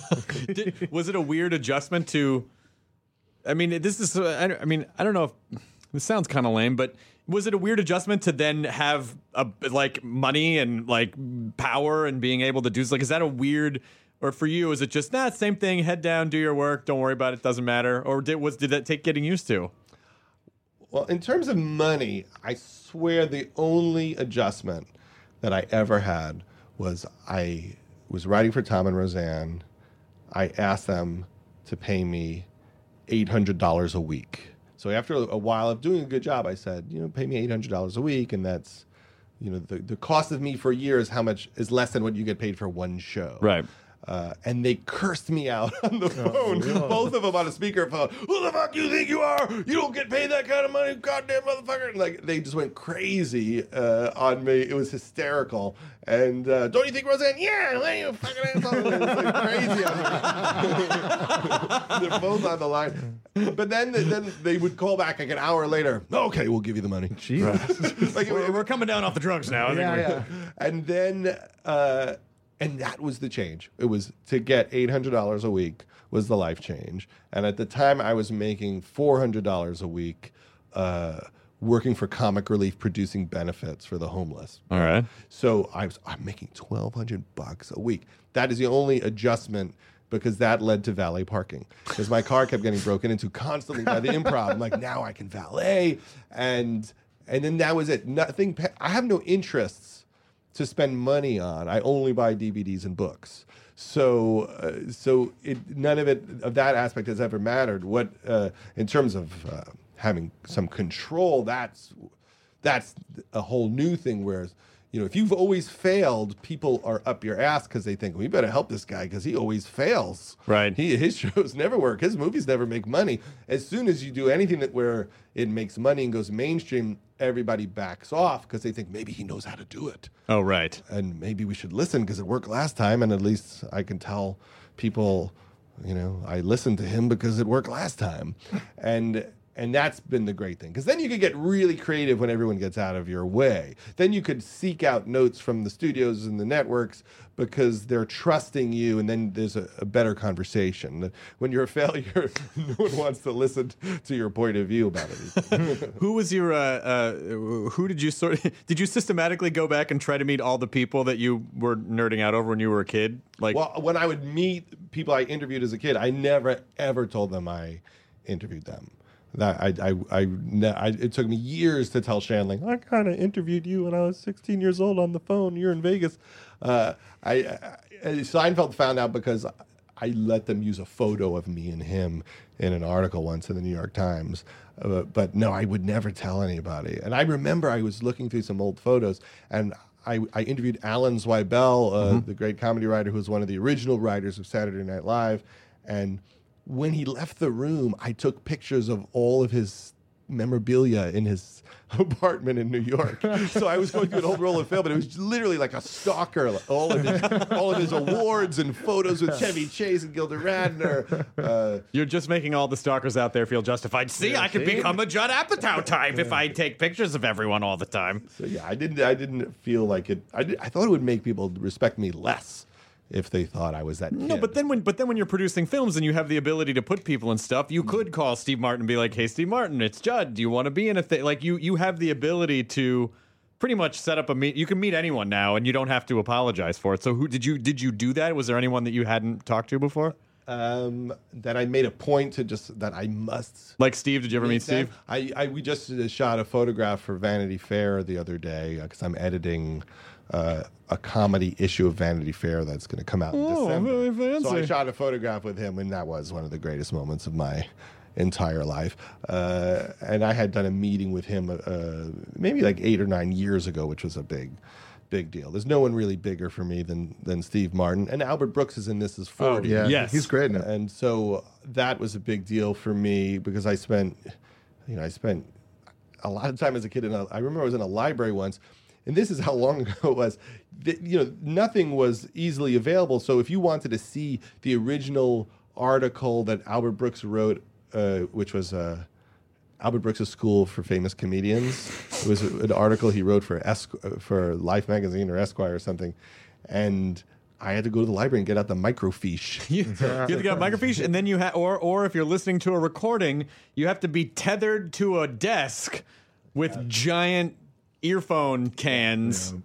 Did, was it a weird adjustment to? I mean, this is. Uh, I, I mean, I don't know if this sounds kind of lame, but was it a weird adjustment to then have a like money and like power and being able to do like? Is that a weird Or for you, is it just, nah, same thing, head down, do your work, don't worry about it, doesn't matter? Or did, was, did that take getting used to? Well, in terms of money, I swear the only adjustment that I ever had was I was writing for Tom and Roseanne. I asked them to pay me eight hundred dollars a week. So after a while of doing a good job, I said, you know, pay me eight hundred dollars a week, and that's, you know, the, the cost of me for a year is how much is less than what you get paid for one show. Right. Uh, and they cursed me out on the phone, oh, both of them on a speakerphone. Who the fuck you think you are? You don't get paid that kind of money, goddamn motherfucker! And like they just went crazy uh, on me. It was hysterical. And uh, don't you think, Roseanne? Yeah, why you fucking asshole? It was like crazy on me. They're both on the line. But then, then they would call back like an hour later. Okay, we'll give you the money. Jesus, like we're, we're coming down off the drugs now. I yeah, think yeah. And then. Uh, And that was the change. It was to get eight hundred dollars a week was the life change. And at the time, I was making four hundred dollars a week uh, working for Comic Relief, producing benefits for the homeless. All right. So I was, I'm making twelve hundred bucks a week. That is the only adjustment because that led to valet parking. Because my car kept getting broken into constantly by the Improv. I'm like, now I can valet. And, and then that was it. Nothing. I have no interests to spend money on. I only buy D V Ds and books. So, uh, so it, none of it, of that aspect has ever mattered. What, uh, in terms of uh, having some control, that's, that's a whole new thing. Whereas, you know, if you've always failed, people are up your ass because they think, we better help this guy because he always fails. Right. He, his shows never work. His movies never make money. As soon as you do anything that where it makes money and goes mainstream, everybody backs off because they think maybe he knows how to do it. Oh, right. And maybe we should listen because it worked last time, and at least I can tell people, you know, I listened to him because it worked last time. And and that's been the great thing. Because then you could get really creative when everyone gets out of your way. Then you could seek out notes from the studios and the networks because they're trusting you, and then there's a, a better conversation. When you're a failure, no one wants to listen to your point of view about it. Who was your, uh, uh, who did you sort of, did you systematically go back and try to meet all the people that you were nerding out over when you were a kid? Like, well, when I would meet people I interviewed as a kid, I never, ever told them I interviewed them. That I, I, I, I, it took me years to tell Shandling, I kind of interviewed you when I was sixteen years old on the phone. You're in Vegas. Uh, I, I, Seinfeld found out because I let them use a photo of me and him in an article once in the New York Times. Uh, but no, I would never tell anybody. And I remember I was looking through some old photos, and I, I interviewed Alan Zweibel, uh, mm-hmm. the great comedy writer who was one of the original writers of Saturday Night Live, and when he left the room, I took pictures of all of his memorabilia in his apartment in New York. So I was going through an old roll of film, but it was literally like a stalker. All of his, all of his awards and photos with Chevy Chase and Gilda Radner. Uh, You're just making all the stalkers out there feel justified. See, yeah, I could see? become a Judd Apatow type if I take pictures of everyone all the time. So yeah, I didn't. I didn't feel like it. I, did, I thought it would make people respect me less if they thought I was that kid. No, but then when but then when you're producing films and you have the ability to put people and stuff, you could call Steve Martin and be like, "Hey, Steve Martin, it's Judd. Do you want to be in a thing?" Like you you have the ability to pretty much set up a meet. You can meet anyone now, and you don't have to apologize for it. So who did you did you do that? Was there anyone that you hadn't talked to before? Um, that I made a point to just that I must. Like Steve, did you ever meet them. Steve? I, I we just uh, shot a photograph for Vanity Fair the other day because uh, I'm editing uh, a comedy issue of Vanity Fair that's going to come out in Oh, December. very fancy. So I shot a photograph with him, and that was one of the greatest moments of my entire life. Uh, and I had done a meeting with him uh, maybe like eight or nine years ago, which was a big. Big deal. There's no one really bigger for me than than Steve Martin, and Albert Brooks is in this as forty. Oh, yeah, Yes. he's great in it. And so that was a big deal for me because I spent, you know, I spent a lot of time as a kid. In a, I remember I was in a library once, and this is how long ago it was. That, you know, nothing was easily available. So if you wanted to see the original article that Albert Brooks wrote, uh, which was uh, Albert Brooks' School for Famous Comedians. It was an article he wrote for Esqu- for Life magazine or Esquire or something, and I had to go to the library and get out the microfiche. You, you have to get a microfiche, and then you have, or or if you're listening to a recording, you have to be tethered to a desk with giant earphone cans. Yeah.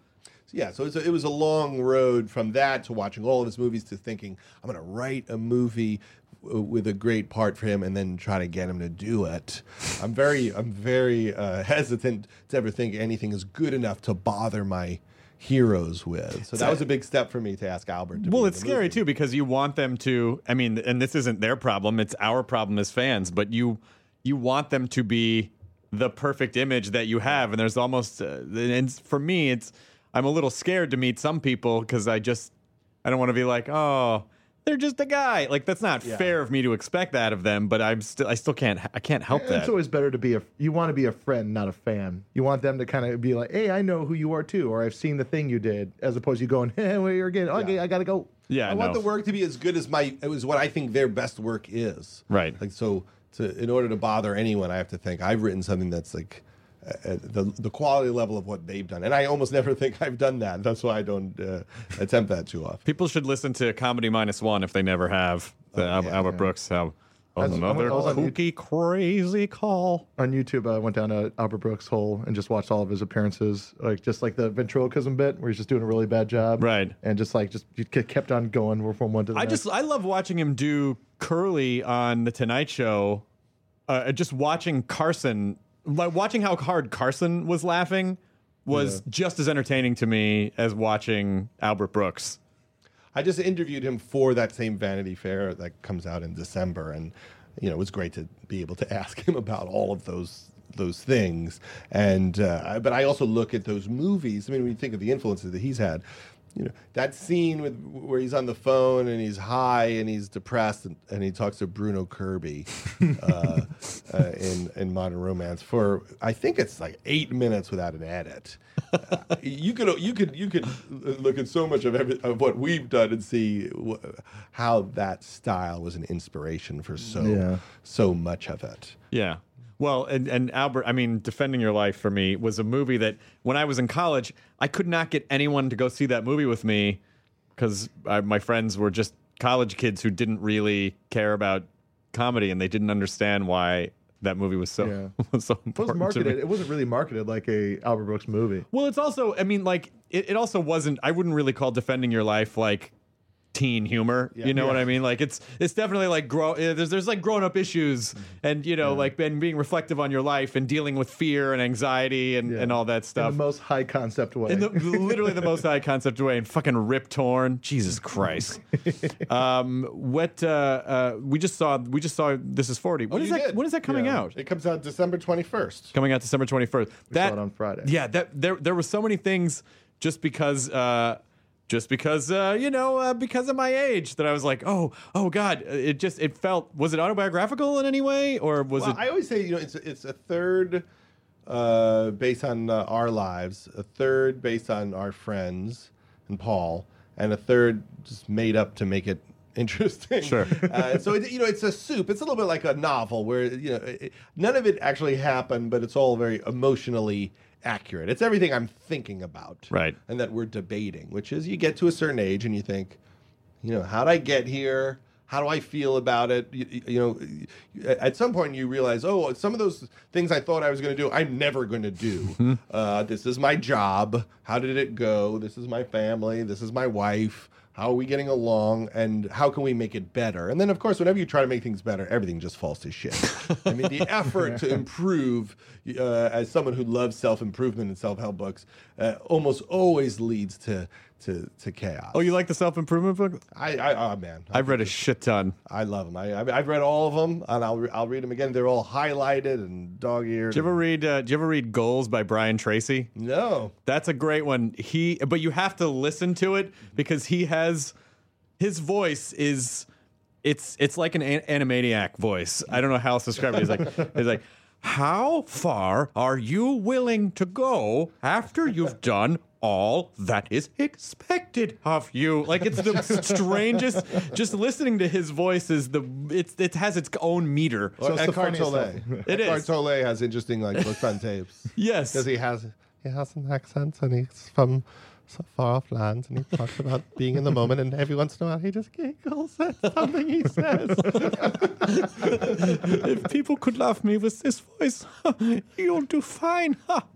yeah, so it's a, it was a long road from that to watching all of his movies to thinking, I'm going to write a movie w- with a great part for him and then try to get him to do it. I'm very, I'm very uh, hesitant to ever think anything is good enough to bother my heroes with. So that was a big step for me to ask Albert to Well, be it's in the scary movie. too because you want them to. I mean, and this isn't their problem; it's our problem as fans. But you, you want them to be the perfect image that you have, and there's almost. Uh, and for me, it's. I'm a little scared to meet some people because I just. I don't want to be like, oh, they're just a guy. Like that's not Yeah. fair of me to expect that of them. But I'm still. I still can't. I can't help that. It's always better to be a. You want to be a friend, not a fan. You want them to kind of be like, "Hey, I know who you are too," or "I've seen the thing you did," as opposed to you going, "Hey, where you're getting? Okay, Yeah. I gotta go." yeah, I want no. the work to be as good as my. It was what I think their best work is. Right. Like so, to in order to bother anyone, I have to think I've written something that's like uh, at the the quality level of what they've done, and I almost never think I've done that. That's why I don't uh, attempt that too often. People should listen to Comedy Minus One if they never have. The Al- yeah, Albert yeah. Brooks. How I was- another I was on kooky, crazy call. On YouTube, I went down a Albert Brooks hole and just watched all of his appearances, like just like the ventriloquism bit where he's just doing a really bad job, Right. And just like just you ke- kept on going from one to the I next. just I love watching him do Curly on the Tonight Show. Uh, just watching Carson, like watching how hard Carson was laughing, was just as entertaining to me as watching Albert Brooks. I just interviewed him for that same Vanity Fair that comes out in December, and you know it was great to be able to ask him about all of those those things. And uh, but I also look at those movies. I mean, when you think of the influences that he's had, you know that scene with where he's on the phone and he's high and he's depressed and, and he talks to Bruno Kirby uh, uh, in in Modern Romance for I think it's like eight minutes without an edit. Uh, you could you could you could look at so much of every of what we've done and see wh- how that style was an inspiration for so Yeah. so much of it. Yeah. Well, and, and Albert, I mean, Defending Your Life for me was a movie that when I was in college, I could not get anyone to go see that movie with me because my friends were just college kids who didn't really care about comedy and they didn't understand why that movie was so, Yeah. was so It was important to marketed. me. It wasn't really marketed like a Albert Brooks movie. Well, it's also, I mean, like, it, it also wasn't, I wouldn't really call Defending Your Life like teen humor. You know Yeah. what I mean? Like, it's it's definitely like, grow, uh, there's, there's like grown up issues and, you know, like been being reflective on your life and dealing with fear and anxiety and, Yeah. and all that In stuff. the most high concept way. In the, literally the most high concept way and fucking Rip Torn. Jesus Christ. um, what, uh, uh, we just saw, we just saw This Is forty. When Oh, is you that, did? when is that coming Yeah. out? It comes out December twenty-first. Coming out December twenty-first. We saw it on Friday. Yeah, that there there were so many things just because uh just because uh you know, uh, because of my age that I was like, "Oh, oh god, it just it felt was it autobiographical in any way or was Well, it I always say, you know, it's it's a third uh, based on uh, our lives, a third based on our friends and Paul, and a third just made up to make it interesting. Sure. uh, so it, you know, it's a soup. It's a little bit like a novel where you know it, none of it actually happened, but it's all very emotionally accurate. It's everything I'm thinking about, Right. and that we're debating, which is you get to a certain age and you think, you know, how'd I get here? How do I feel about it? You, you know, at some point you realize, oh, some of those things I thought I was going to do, I'm never going to do. Uh, this is my job. How did it go? This is my family. This is my wife. How are we getting along? And how can we make it better? And then, of course, whenever you try to make things better, everything just falls to shit. I mean, the effort to improve, uh, as someone who loves self-improvement and self-help books, uh, almost always leads to to to chaos. Oh, you like the self-improvement book? I, I, oh man, I've read a shit ton. I love them. I, I, I've read all of them, and I'll re- I'll read them again. They're all highlighted and dog-eared. Did you ever read uh, did you ever read Goals by Brian Tracy? No. That's a great one. He, but you have to listen to it because he has his voice is it's it's like an, an animaniac voice. I don't know how else to describe it. He's like he's like, how far are you willing to go after you've done all that is expected of you? Like it's the strangest. Just listening to his voice is the it's it has its own meter. So it's the Eckhart funniest Tolle. stuff. It Eckhart is. Tolle has interesting like books on tapes Yes. because he has he has an accent and he's from so far off lands, and he talks about being in the moment, and every once in a while he just giggles at something he says. If people could love me with this voice, you'll do fine.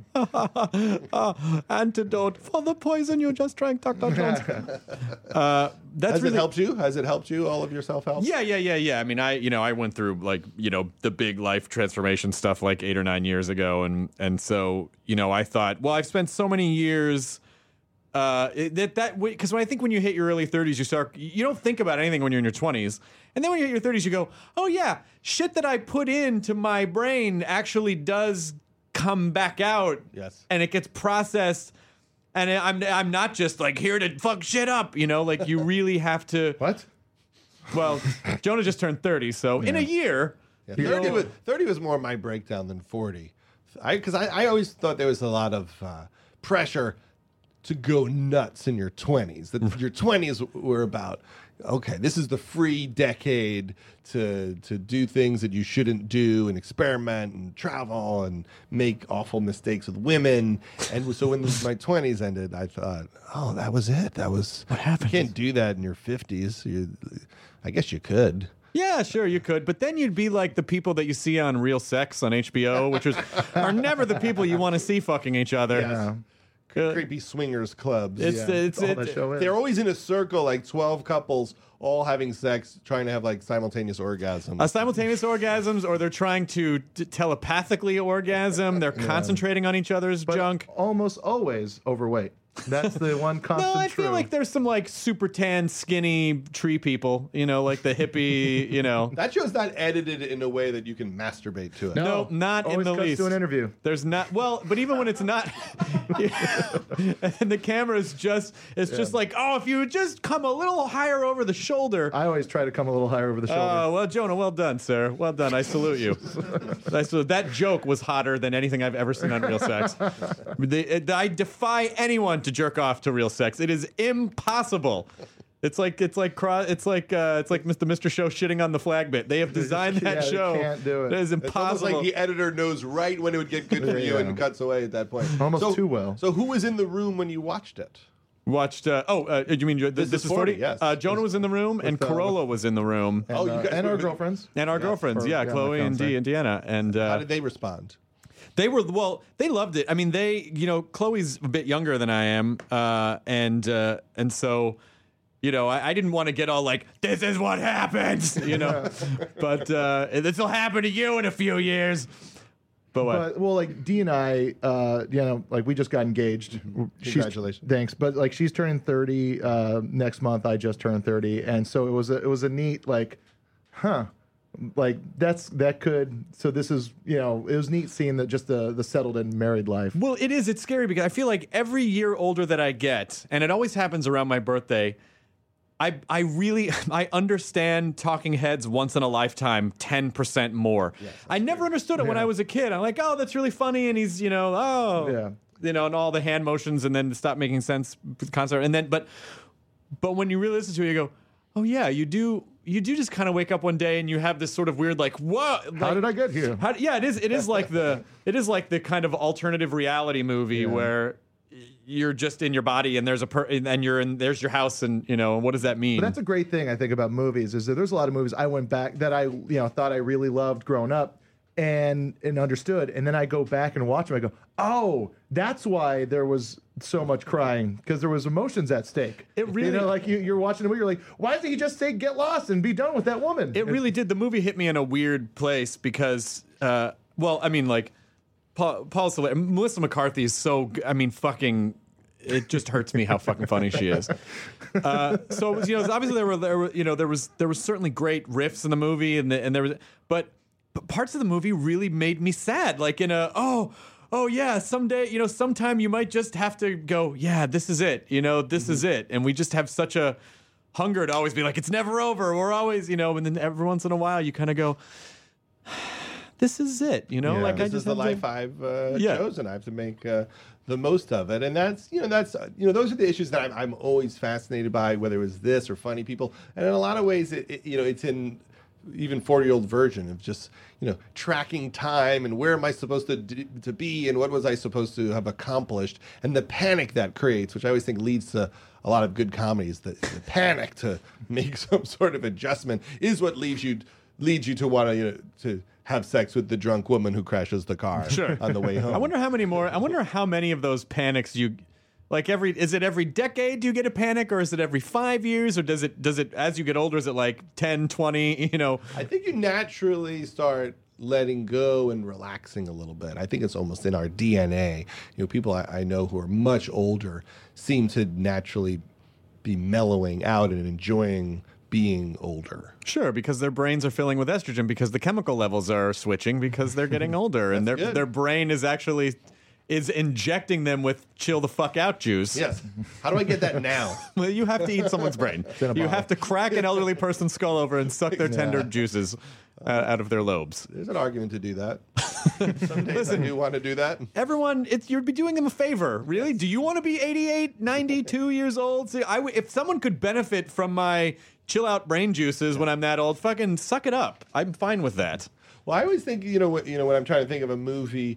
uh, antidote for the poison you just drank, Doctor Jones. Uh, that's Has really it helped you? Has it helped you, all of your self-help? Yeah, yeah, yeah, yeah. I mean, I, you know, I went through like, you know, the big life transformation stuff like eight or nine years ago, and and so, you know, I thought, well, I've spent so many years, uh, it- that that because when I think when you hit your early thirties, you start, you don't think about anything when you're in your twenties, and then when you hit your thirties, you go, oh yeah, shit that I put into my brain actually does come back out, Yes. and it gets processed. And I'm I'm not just like here to fuck shit up, you know, like you really have to. What? Well, Jonah just turned thirty, so in a year, Yeah, you thirty, know- was, thirty was more my breakdown than forty. I Because I, I always thought there was a lot of uh, pressure to go nuts in your twenties. That your twenties were about, okay, this is the free decade to to do things that you shouldn't do and experiment and travel and make awful mistakes with women. And so when my twenties ended, I thought, oh, that was it. That was what happened. You can't do that in your fifties. You, I guess you could. Yeah, sure, you could, but then you'd be like the people that you see on Real Sex on H B O, which is are never the people you want to see fucking each other. Yeah. Uh, Creepy swingers clubs. It's Yeah, it's that's all it, that show is. They're always in a circle, like twelve couples, all having sex, trying to have like simultaneous orgasms. uh, simultaneous orgasms, or they're trying to t- telepathically orgasm. They're concentrating on each other's But junk. almost always overweight. That's the one constant No, I true. feel like there's some like super tan, skinny tree people, you know, like the hippie, you know. That show's not edited in a way that you can masturbate to it. No, not in Always the cuts least. to an interview. There's not well, but even when it's not, and the camera's just it's just like, oh, if you would just come a little higher over the shoulder. I always try to come a little higher over the shoulder. Oh well, Jonah, well done, sir. Well done. I salute you. I salute. That joke was hotter than anything I've ever seen on Real Sex. The, it, I defy anyone to jerk off to Real Sex. It is impossible. It's like it's like cro- it's like uh, it's like Mister Mister Show shitting on the flag bit. They have designed that Yeah, they show. can't do it. It is It's almost impossible. like the editor knows right when it would get good for you Yeah. and cuts away at that point. Almost so, too well. So who was in the room when you watched it? Watched. Uh, oh, uh, you mean this, this is is forty, forty? yes. Uh, Jonah was in the room, and uh, Corolla was in the room, and, oh, you uh, guys and were- our girlfriends. and our girlfriends. or- Yeah, yeah, my Chloe and fiancé. Dee and Deanna, and uh, How did they respond? they were well. They loved it. I mean, they, you know, Chloe's a bit younger than I am, uh, and uh, and so. You know, I, I didn't want to get all like, this is what happens, you know. But uh, this will happen to you in a few years. But what? But well, like Dee and I, uh, you know, like we just got engaged. She's- Congratulations. Thanks. But like she's turning thirty uh, next month. I just turned thirty, and so it was a it was a neat like, huh, like that's that could. So this is you know it was neat seeing that just the the settled and married life. Well, it is. It's scary because I feel like every year older that I get, and it always happens around my birthday, I I really I understand Talking Heads Once in a Lifetime ten percent more. I never understood it when I was a kid. I'm like, oh, that's really funny, and he's you know, oh, Yeah. you know, and all the hand motions, and then stop making sense with the concept, and then but but when you really listen to it, you go, oh yeah, you do. You do just kind of wake up one day and you have this sort of weird like, what? How like, did I get here? how, yeah, it is. It is like the. It is like the kind of alternative reality movie where you're just in your body and there's a per and you're in there's your house and you know what does that mean? But that's a great thing I think about movies is that there's a lot of movies I went back that I you know thought I really loved growing up and and understood, and then I go back and watch them. I go, oh, that's why there was so much crying because there was emotions at stake. It really- you know, like you, you're watching the movie, you're like, why doesn't he just say get lost and be done with that woman? It really did. The movie hit me in a weird place because, uh, well, I mean, like Paul, Paul Sil- Melissa McCarthy is so. g- I mean, fucking. It just hurts me how fucking funny she is. Uh, so it was, you know, obviously there were, there were, you know, there was, there was certainly great riffs in the movie, and the, and there was, but, but parts of the movie really made me sad. Like in a, oh, oh yeah, someday, you know, sometime you might just have to go, yeah, this is it, you know, this is it, and we just have such a hunger to always be like, it's never over. We're always, you know, and then every once in a while you kind of go, this is it, you know, Yeah. like I This just is the have life to, I've uh, Yeah. chosen. I have to make uh, the most of it, and that's you know that's uh, you know those are the issues that I'm, I'm always fascinated by, whether it was this or funny people. And in a lot of ways, it, it, you know, it's in even four-year-old version of just, you know, tracking time and where am I supposed to do, to be and what was I supposed to have accomplished, and the panic that creates, which I always think leads to a lot of good comedies. The, the panic to make some sort of adjustment is what leaves you leads you to want to, you know, to have sex with the drunk woman who crashes the car Sure. on the way home. I wonder how many more. I wonder how many of those panics you. Like every, is it every decade do you get a panic, or is it every five years, or does it, does it, as you get older, is it like ten, twenty, you know? I think you naturally start letting go and relaxing a little bit. I think it's almost in our D N A. You know, people I, I know who are much older seem to naturally be mellowing out and enjoying being older. Sure, because their brains are filling with estrogen because the chemical levels are switching because they're getting older and their good. their brain is actually is injecting them with chill the fuck out juice. Yes. How do I get that now? Well, you have to eat someone's brain. in a You bottle. have to crack an elderly person's skull over and suck their tender juices uh, out of their lobes. There's an argument to do that. Some days I do want to do that. Everyone, it's, you'd be doing them a favor. Really? Do you want to be eighty-eight, ninety-two years old? See, I w- if someone could benefit from my chill out brain juices when I'm that old, fucking suck it up. I'm fine with that. Well, I always think, you know, what- you know, when I'm trying to think of a movie,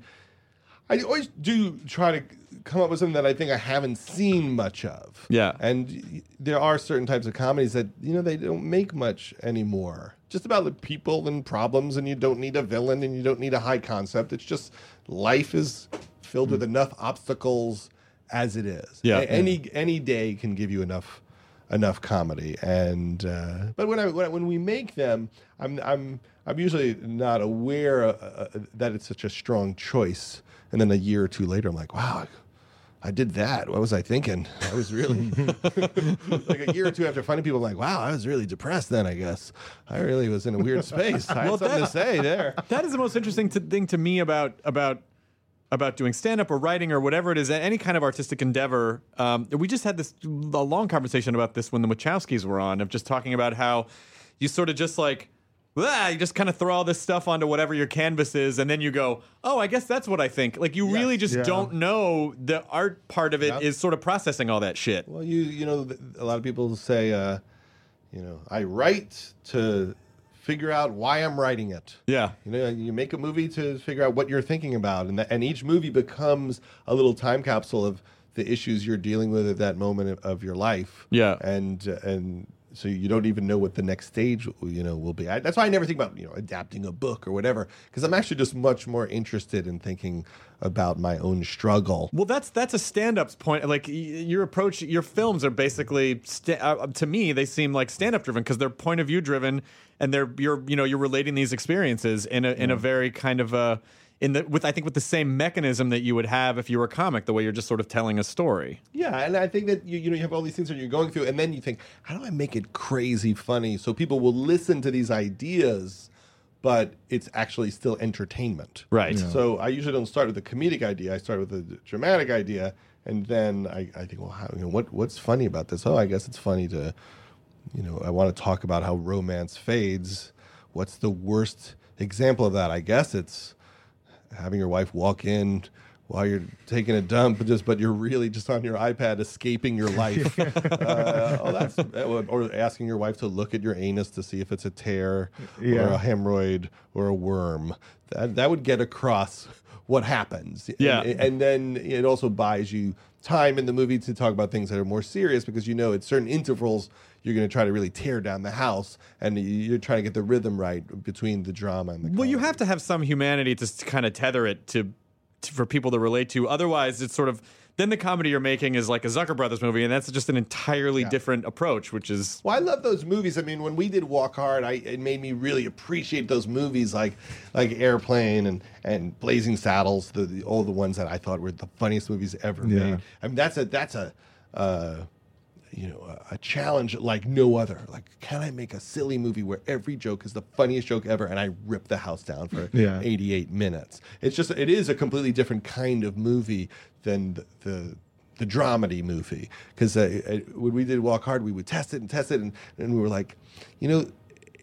I always do try to come up with something that I think I haven't seen much of. Yeah. And there are certain types of comedies that, you know, they don't make much anymore. Just about the people and problems, and you don't need a villain and you don't need a high concept. It's just life is filled with enough obstacles as it is. Yeah. A- Any any day can give you enough enough comedy. And uh, but when I when, I, when we make them, I'm I'm I'm usually not aware uh, that it's such a strong choice. And then a year or two later, I'm like, wow, I did that. What was I thinking? I was really like a year or two after finding people, like, wow, I was really depressed then, I guess. I really was in a weird space. I Well, had something that- to say there. That is the most interesting to, thing to me about about about doing stand-up or writing or whatever it is, any kind of artistic endeavor. Um, we just had this a long conversation about this when the Wachowskis were on, of just talking about how you sort of just like, ah, you just kind of throw all this stuff onto whatever your canvas is, and then you go, oh, I guess that's what I think. Like, you really just Yeah. don't know. The art part of it Yep. is sort of processing all that shit. Well, you you know, th- a lot of people say, uh, you know, I write to figure out why I'm writing it. Yeah. You know, you make a movie to figure out what you're thinking about, and that, and each movie becomes a little time capsule of the issues you're dealing with at that moment of, of your life. Yeah. and uh, and so you don't even know what the next stage, you know, will be. I, that's why I never think about, you know, adapting a book or whatever, because I'm actually just much more interested in thinking about my own struggle. Well, that's that's a stand-up's point. Like, y- your approach, your films are basically, sta- uh, to me, they seem like stand-up driven because they're point of view driven, and they're you're you know you're relating these experiences in a in a very kind of a in the with I think with the same mechanism that you would have if you were a comic, the way you're just sort of telling a story. Yeah, and I think that you you know you have all these things that you're going through, and then you think, how do I make it crazy funny so people will listen to these ideas, but it's actually still entertainment. Right. So I usually don't start with a comedic idea. I start with a dramatic idea, and then I, I think, well, how, you know, what what's funny about this? Oh, I guess it's funny to, you know, I want to talk about how romance fades. What's the worst example of that? I guess it's having your wife walk in while you're taking a dump, just but you're really just on your iPad escaping your life. uh, oh, that's or asking your wife to look at your anus to see if it's a tear or Yeah. a hemorrhoid or a worm. That that would get across what happens. Yeah. and, and then it also buys you time in the movie to talk about things that are more serious, because you know at certain intervals you're going to try to really tear down the house, and you're trying to get the rhythm right between the drama and the Well, you comedy. have to have some humanity to kind of tether it to, to for people to relate to. Otherwise, it's sort of then the comedy you're making is like a Zucker Brothers movie, and that's just an entirely different approach, which is Well, I love those movies. I mean, when we did Walk Hard, I, it made me really appreciate those movies like like Airplane and, and Blazing Saddles, the, the all the ones that I thought were the funniest movies ever Yeah. made. I mean, that's a that's a uh, you know a, a challenge like no other. Like, can I make a silly movie where every joke is the funniest joke ever, and I rip the house down for Yeah. eighty-eight minutes? It's just it is a completely different kind of movie than the. the the dramedy movie, because uh, uh, when we did Walk Hard, we would test it and test it, and, and we were like, you know,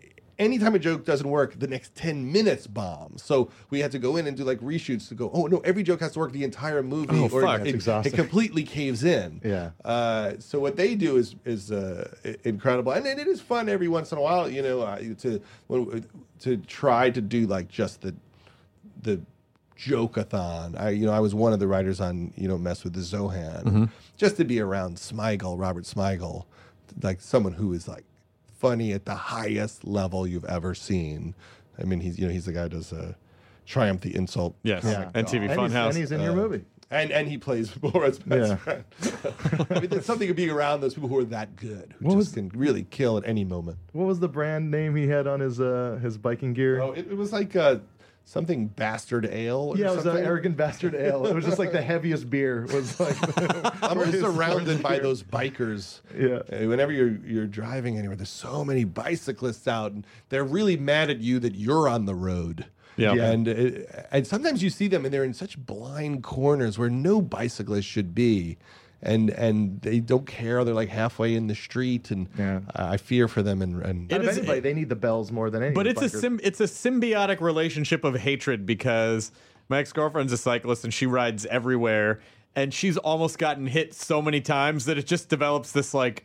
anytime a joke doesn't work, the next ten minutes bombs. So we had to go in and do like reshoots to go, oh no, every joke has to work the entire movie. Oh, or fuck. it, That's exhausting. it completely caves in. Yeah. Uh, so what they do is is uh, i- incredible, and, and it is fun every once in a while, you know, uh, to when, to try to do like just the the joke-a-thon. I you know I was one of the writers on you know Mess with the Zohan, Mm-hmm. just to be around Smigel, Robert Smigel, like someone who is like funny at the highest level you've ever seen. I mean, he's you know he's the guy who does uh, Triumph the Insult. Yes, Yeah. and T V And he's, Funhouse. and he's in your movie. And and he plays Borat's best Yeah. friend. I mean, there's something of being around those people who are that good, who What just was- can really kill at any moment. What was the brand name he had on his uh, his biking gear? Oh, it, it was like uh, something Bastard Ale. Or yeah, it was something. an Arrogant Bastard Ale. It was just like the heaviest beer. Was like I'm for just his- for surrounded his by beer. those bikers. Yeah. Uh, Whenever you're you're driving anywhere, there's so many bicyclists out, and they're really mad at you that you're on the road. Yeah. Yeah. And uh, and sometimes you see them, and they're in such blind corners where no bicyclist should be, and and they don't care. They're like halfway in the street, and Yeah. I fear for them. And, and Out It of is- anybody, they need the bells more than any. But it's a biker. sim- it's a symbiotic relationship of hatred because my ex-girlfriend's a cyclist and she rides everywhere, and she's almost gotten hit so many times that it just develops this like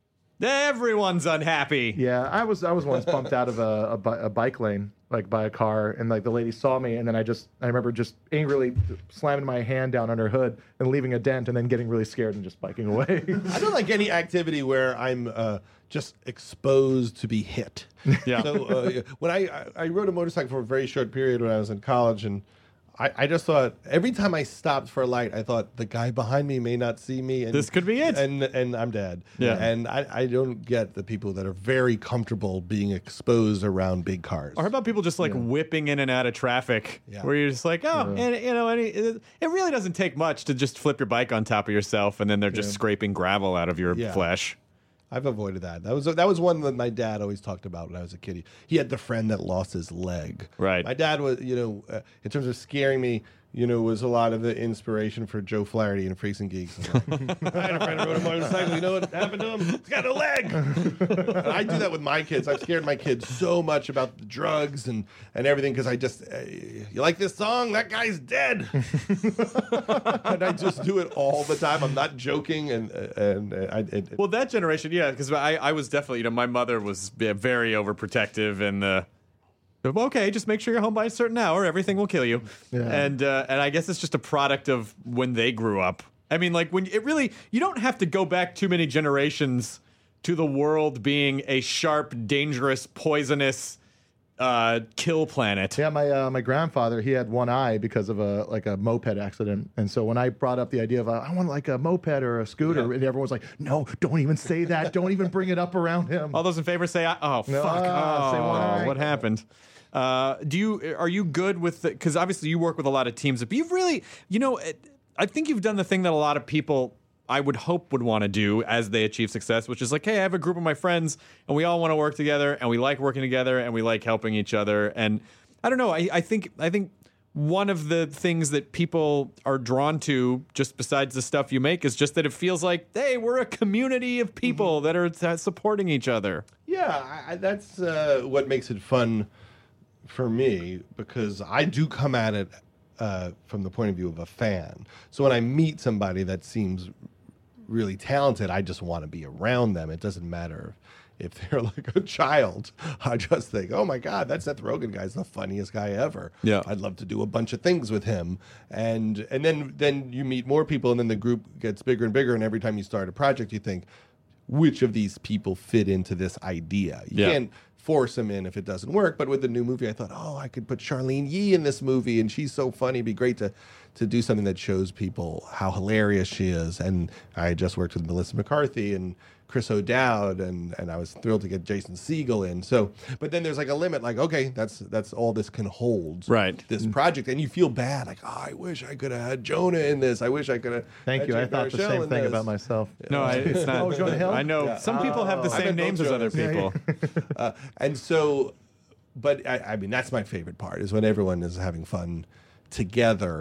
everyone's unhappy. Yeah, I was I was once bumped out of a, a, bi- a bike lane, like by a car, and like the lady saw me, and then I just I remember just angrily slamming my hand down on her hood and leaving a dent, and then getting really scared and just biking away. I don't like any activity where I'm uh, just exposed to be hit. Yeah. So uh, when I, I I rode a motorcycle for a very short period when I was in college, and I, I just thought every time I stopped for a light, I thought the guy behind me may not see me. And, This could be it. And and I'm dead. Yeah. And I, I don't get the people that are very comfortable being exposed around big cars. Or how about people just like whipping in and out of traffic, Yeah. where you're just like, oh, and you know, and it, it really doesn't take much to just flip your bike on top of yourself, and then they're just scraping gravel out of your Yeah. flesh. I've avoided that. That was that was one that my dad always talked about when I was a kid. He, he had the friend that lost his leg. Right. My dad was, you know, uh, in terms of scaring me, you know, was a lot of the inspiration for Joe Flaherty in Freaks and Geeks. I'm like, I had a friend who rode a motorcycle. You know what happened to him? He's got a leg. And I do that with my kids. I've scared my kids so much about the drugs and, and everything because I just, uh, you like this song? That guy's dead. And I just do it all the time. I'm not joking. And, and, and I, it, Well, that generation, yeah, because I, I was definitely, you know, my mother was yeah, very overprotective and uh, okay, just make sure you're home by a certain hour, everything will kill you. Yeah. And uh, and I guess it's just a product of when they grew up. I mean, like when it really, you don't have to go back too many generations to the world being a sharp, dangerous, poisonous uh, kill planet. Yeah, my uh, my grandfather, he had one eye because of a like a moped accident, and so when I brought up the idea of uh, I want like a moped or a scooter, and everyone was like, "No, don't even say that. Don't even bring it up around him." All those in favor say, "Oh, No, fuck! ah, say one Oh, eye. what happened?" Uh, do you are you good with the? Because obviously you work with a lot of teams, but you've really, you know, it, I think you've done the thing that a lot of people I would hope would want to do as they achieve success, which is like, hey, I have a group of my friends and we all want to work together and we like working together and we like helping each other. And I don't know, I, I think I think one of the things that people are drawn to, just besides the stuff you make, is just that it feels like, hey, we're a community of people that are uh, supporting each other. Yeah, I, I- that's uh, what makes it fun for me because I do come at it uh, from the point of view of a fan. So when I meet somebody that seems really talented, I just want to be around them. It doesn't matter if they're like a child. I just think, oh my God, that Seth Rogen guy's the funniest guy ever. Yeah. I'd love to do a bunch of things with him. And and then then you meet more people, and then the group gets bigger and bigger. And every time you start a project, you think, which of these people fit into this idea? You Yeah. can't force them in if it doesn't work. But with the new movie, I thought, oh, I could put Charlene Yee in this movie, and she's so funny. It'd be great to to do something that shows people how hilarious she is. And I just worked with Melissa McCarthy and Chris O'Dowd, and and I was thrilled to get Jason Segel in. So, but then there's like a limit. Like, okay, that's that's all this can hold. Right. This project, and you feel bad. Like, oh, I wish I could have had Jonah in this. I wish I could have. Thank had you. I Jake thought the Baruchel same in thing this. about myself. No, I, it's not. Oh, Jonah Hill? I know Yeah. some people have the I same meant names both as other Jonas. people. uh, and so, but I, I mean, that's my favorite part is when everyone is having fun together.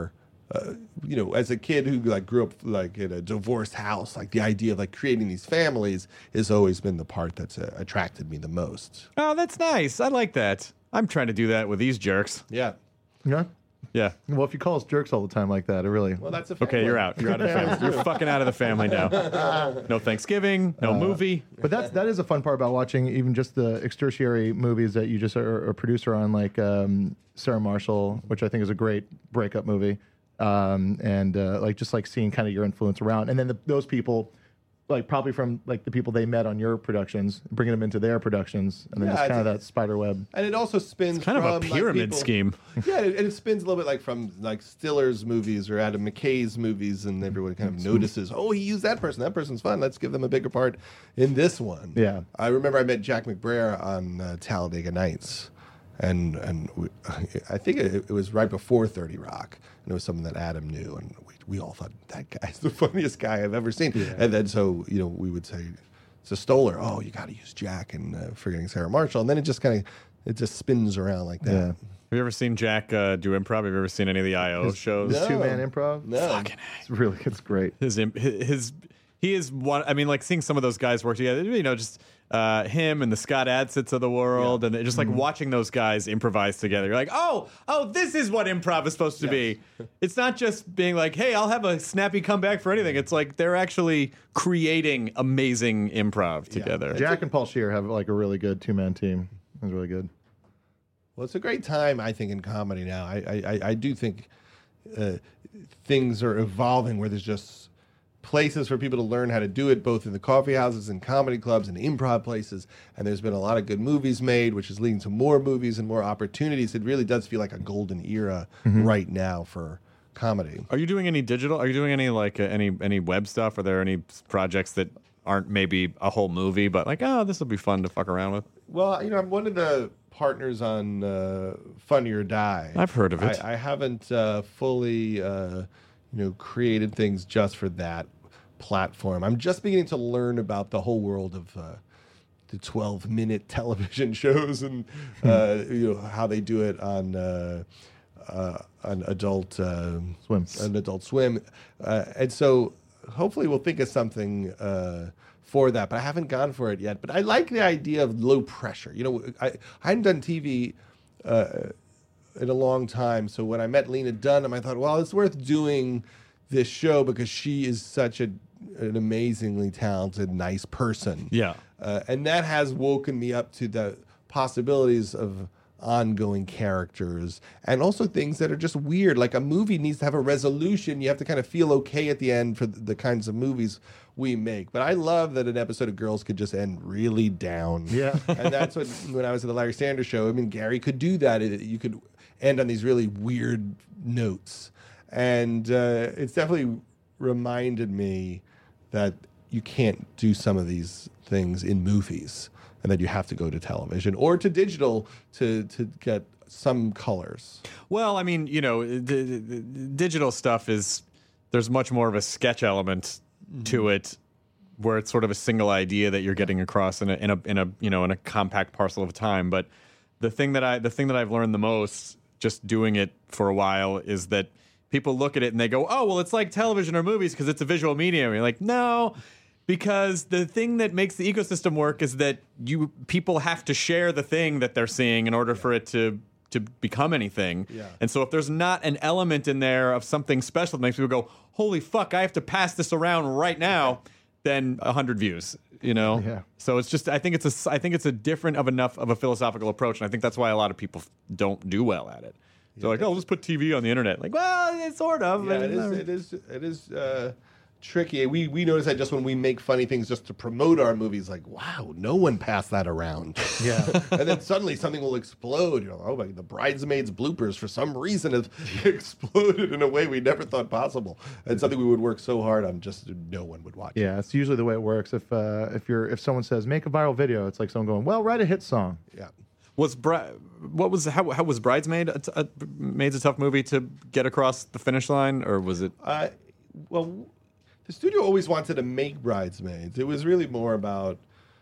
uh, you know, as a kid who like grew up like in a divorced house, like the idea of like creating these families has always been the part that's uh, attracted me the most. Oh, that's nice. I like that. I'm trying to do that with these jerks. Yeah. Yeah. Yeah. Well, if you call us jerks all the time like that, it really. Well, that's a Okay, family. you're out. You're out of the family. You're fucking out of the family now. No Thanksgiving, no Uh, movie. But that's that is a fun part about watching even just the extertiary movies that you just are a producer on, like um, Sarah Marshall, which I think is a great breakup movie, um, and uh, like just like seeing kind of your influence around, and then the, those people, like probably from like the people they met on your productions, bringing them into their productions, and then Yeah, just I kind of think- that spider web. And it also spins Kind of a from, like, pyramid people- scheme. Yeah, and it, it spins a little bit like from like Stiller's movies or Adam McKay's movies, and everyone kind of notices, oh, he used that person. That person's fun. Let's give them a bigger part in this one. Yeah. I remember I met Jack McBrayer on uh, Talladega Nights, and and we, I think it, it was right before thirty Rock, and it was something that Adam knew, and we, we all thought that guy's the funniest guy I've ever seen. And then so you know we would say to Stoller, oh, you got to use Jack and uh, Forgetting Sarah Marshall, and then it just kind of it just spins around like that. Yeah. Have you ever seen Jack uh, do improv? Have you ever seen any of the I O shows? No. Two man improv. No. It's really it's great. His, imp- his, he is one. I mean, like seeing some of those guys work together. You know, just uh, him and the Scott Adsits of the world, and just like watching those guys improvise together. You're like, oh, oh, this is what improv is supposed to be. It's not just being like, hey, I'll have a snappy comeback for anything. It's like they're actually creating amazing improv together. Jack and Paul Scheer have like a really good two man team. It's really good. Well, it's a great time, I think, in comedy now. I I, I do think uh, things are evolving where there's just places for people to learn how to do it, both in the coffee houses and comedy clubs and improv places. And there's been a lot of good movies made, which is leading to more movies and more opportunities. It really does feel like a golden era right now for comedy. Are you doing any digital? Are you doing any like uh, any any web stuff? Are there any projects that aren't maybe a whole movie, but like, oh, this will be fun to fuck around with? Well, you know, I'm one of the partners on uh, Funny or Die. I've heard of it. I, I haven't uh, fully, uh, you know, created things just for that platform. I'm just beginning to learn about the whole world of uh, the twelve minute television shows and uh, you know how they do it on uh, uh, on Adult uh, Swim. on Adult Swim, uh, and so hopefully we'll think of something uh, for that. But I haven't gone for it yet. But I like the idea of low pressure. You know, I, I hadn't done T V uh, in a long time, so when I met Lena Dunham, I thought, well, it's worth doing this show because she is such a an amazingly talented, nice person. Yeah. Uh, and that has woken me up to the possibilities of ongoing characters and also things that are just weird. Like a movie needs to have a resolution. You have to kind of feel okay at the end for the, the kinds of movies we make. But I love that an episode of Girls could just end really down. Yeah. And that's what, when I was at the Larry Sanders Show, I mean, Gary could do that. It, you could end on these really weird notes. And uh, it's definitely reminded me that you can't do some of these things in movies and that you have to go to television or to digital to to get some colors. Well, I mean, you know, d- d- d- digital stuff is there's much more of a sketch element to it, where it's sort of a single idea that you're getting across in a in a in a you know in a compact parcel of time. But the thing that I the thing that I've learned the most just doing it for a while is that people look at it and they go, oh, well, it's like television or movies because it's a visual medium. And you're like, no, because the thing that makes the ecosystem work is that you people have to share the thing that they're seeing in order for it to to become anything. Yeah. And so if there's not an element in there of something special that makes people go, holy fuck, I have to pass this around right now, then a hundred views. You know, Yeah. so it's just I think it's a I think it's a different of enough of a philosophical approach, and I think that's why a lot of people don't do well at it. They're like, oh, let's put T V on the internet. Like, well, it's sort of. Yeah, but it it's is. not- It is. It is uh, tricky. We we notice that just when we make funny things just to promote our movies, like, wow, no one passed that around. Yeah. And then suddenly something will explode. You know, oh, my, the Bridesmaids bloopers for some reason have exploded in a way we never thought possible, and something we would work so hard on just no one would watch. Yeah, it's usually the way it works. If uh, if you're if someone says make a viral video, it's like someone going, well, write a hit song. Yeah. Was Bri- what was how how was Bridesmaid a, t- a Maid's a tough movie to get across the finish line, or was it? Uh, well, the studio always wanted to make Bridesmaids. It was really more about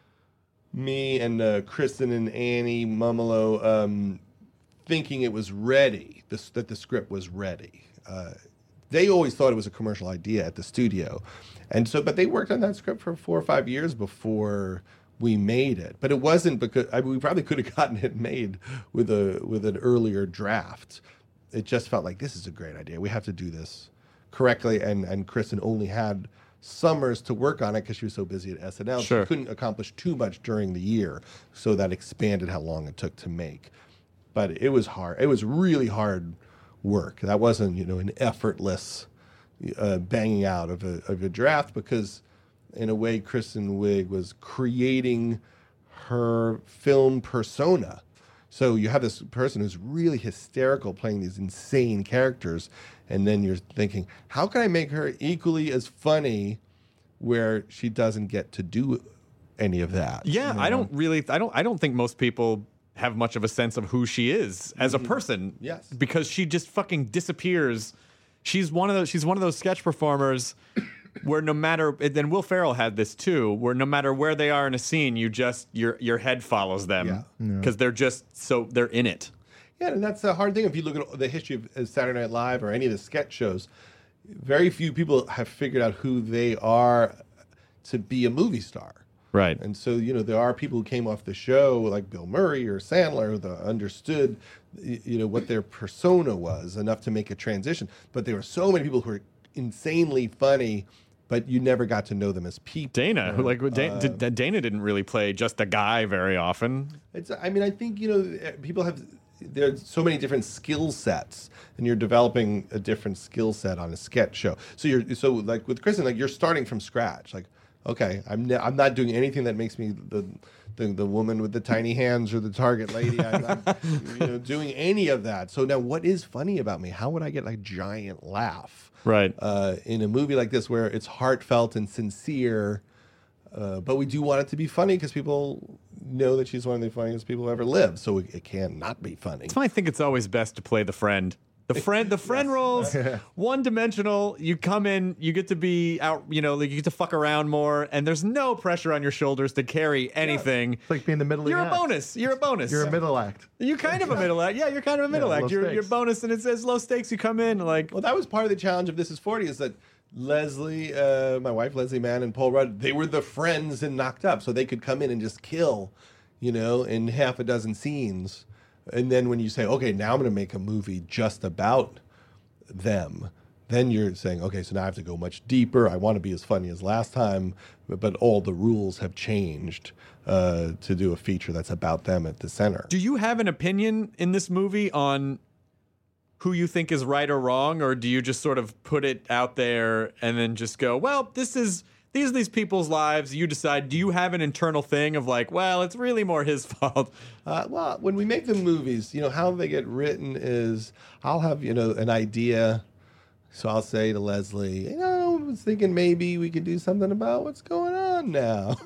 me and uh, Kristen and Annie Mumolo um, thinking it was ready, this, that the script was ready uh, they always thought it was a commercial idea at the studio. And so, but they worked on that script for four or five years before we made it. But it wasn't because, I mean, we probably could have gotten it made with a with an earlier draft. It just felt like, this is a great idea. We have to do this correctly. And, and Kristen only had summers to work on it because she was so busy at S N L. Sure. She couldn't accomplish too much during the year, so that expanded how long it took to make. But it was hard. It was really hard work. That wasn't, you know, an effortless uh, banging out of a, of a draft, because in a way Kristen Wiig was creating her film persona. So you have this person who's really hysterical playing these insane characters, and then you're thinking, how can I make her equally as funny where she doesn't get to do any of that? Yeah, you know? I don't really, I don't, I don't think most people have much of a sense of who she is as a person. Yes. Because she just fucking disappears. She's one of those, she's one of those sketch performers where no matter, and then Will Ferrell had this too, where no matter where they are in a scene, you just, your your head follows them because they're just so, they're in it. Yeah, and that's the hard thing. If you look at the history of Saturday Night Live or any of the sketch shows, very few people have figured out who they are to be a movie star. Right. And so, you know, there are people who came off the show like Bill Murray or Sandler that understood, you know, what their persona was enough to make a transition. But there were so many people who were insanely funny, but you never got to know them as people. Dana, who like Dana, uh, Dana didn't really play just a guy very often. It's, I mean, I think, you know, people have, there's so many different skill sets, and you're developing a different skill set on a sketch show. So you're, so like with Kristen, like you're starting from scratch. Like, okay, I'm ne- I'm not doing anything that makes me the, the the woman with the tiny hands or the Target lady. I'm not, you know, doing any of that. So now, what is funny about me? How would I get like giant laugh? Right. Uh, in a movie like this where it's heartfelt and sincere, uh, but we do want it to be funny because people know that she's one of the funniest people who ever lived. So it, it can't not be funny. That's why I think it's always best to play the friend. The friend, the friend roles, one dimensional. You come in, you get to be out, you know, like you get to fuck around more, and there's no pressure on your shoulders to carry anything. It's like being the middle. You're act. a bonus. You're a bonus. You're a middle act. You're kind of a middle act. Yeah, you're kind of a middle Yeah, act. low You're, you're stakes. bonus, and it says low stakes. You come in like. Well, that was part of the challenge of This Is forty, is that Leslie, uh, my wife Leslie Mann, and Paul Rudd, they were the friends in Knocked Up, so they could come in and just kill, you know, in half a dozen scenes. And then when you say, okay, now I'm going to make a movie just about them, then you're saying, okay, so now I have to go much deeper. I want to be as funny as last time, but, but all the rules have changed uh, to do a feature that's about them at the center. Do you have an opinion in this movie on who you think is right or wrong, or do you just sort of put it out there and then just go, well, this is these are these people's lives. You decide. Do you have an internal thing of like, well, it's really more his fault? Uh, well, when we make the movies, you know, how they get written is I'll have, you know, an idea. So I'll say to Leslie, you know, I was thinking maybe we could do something about what's going on now.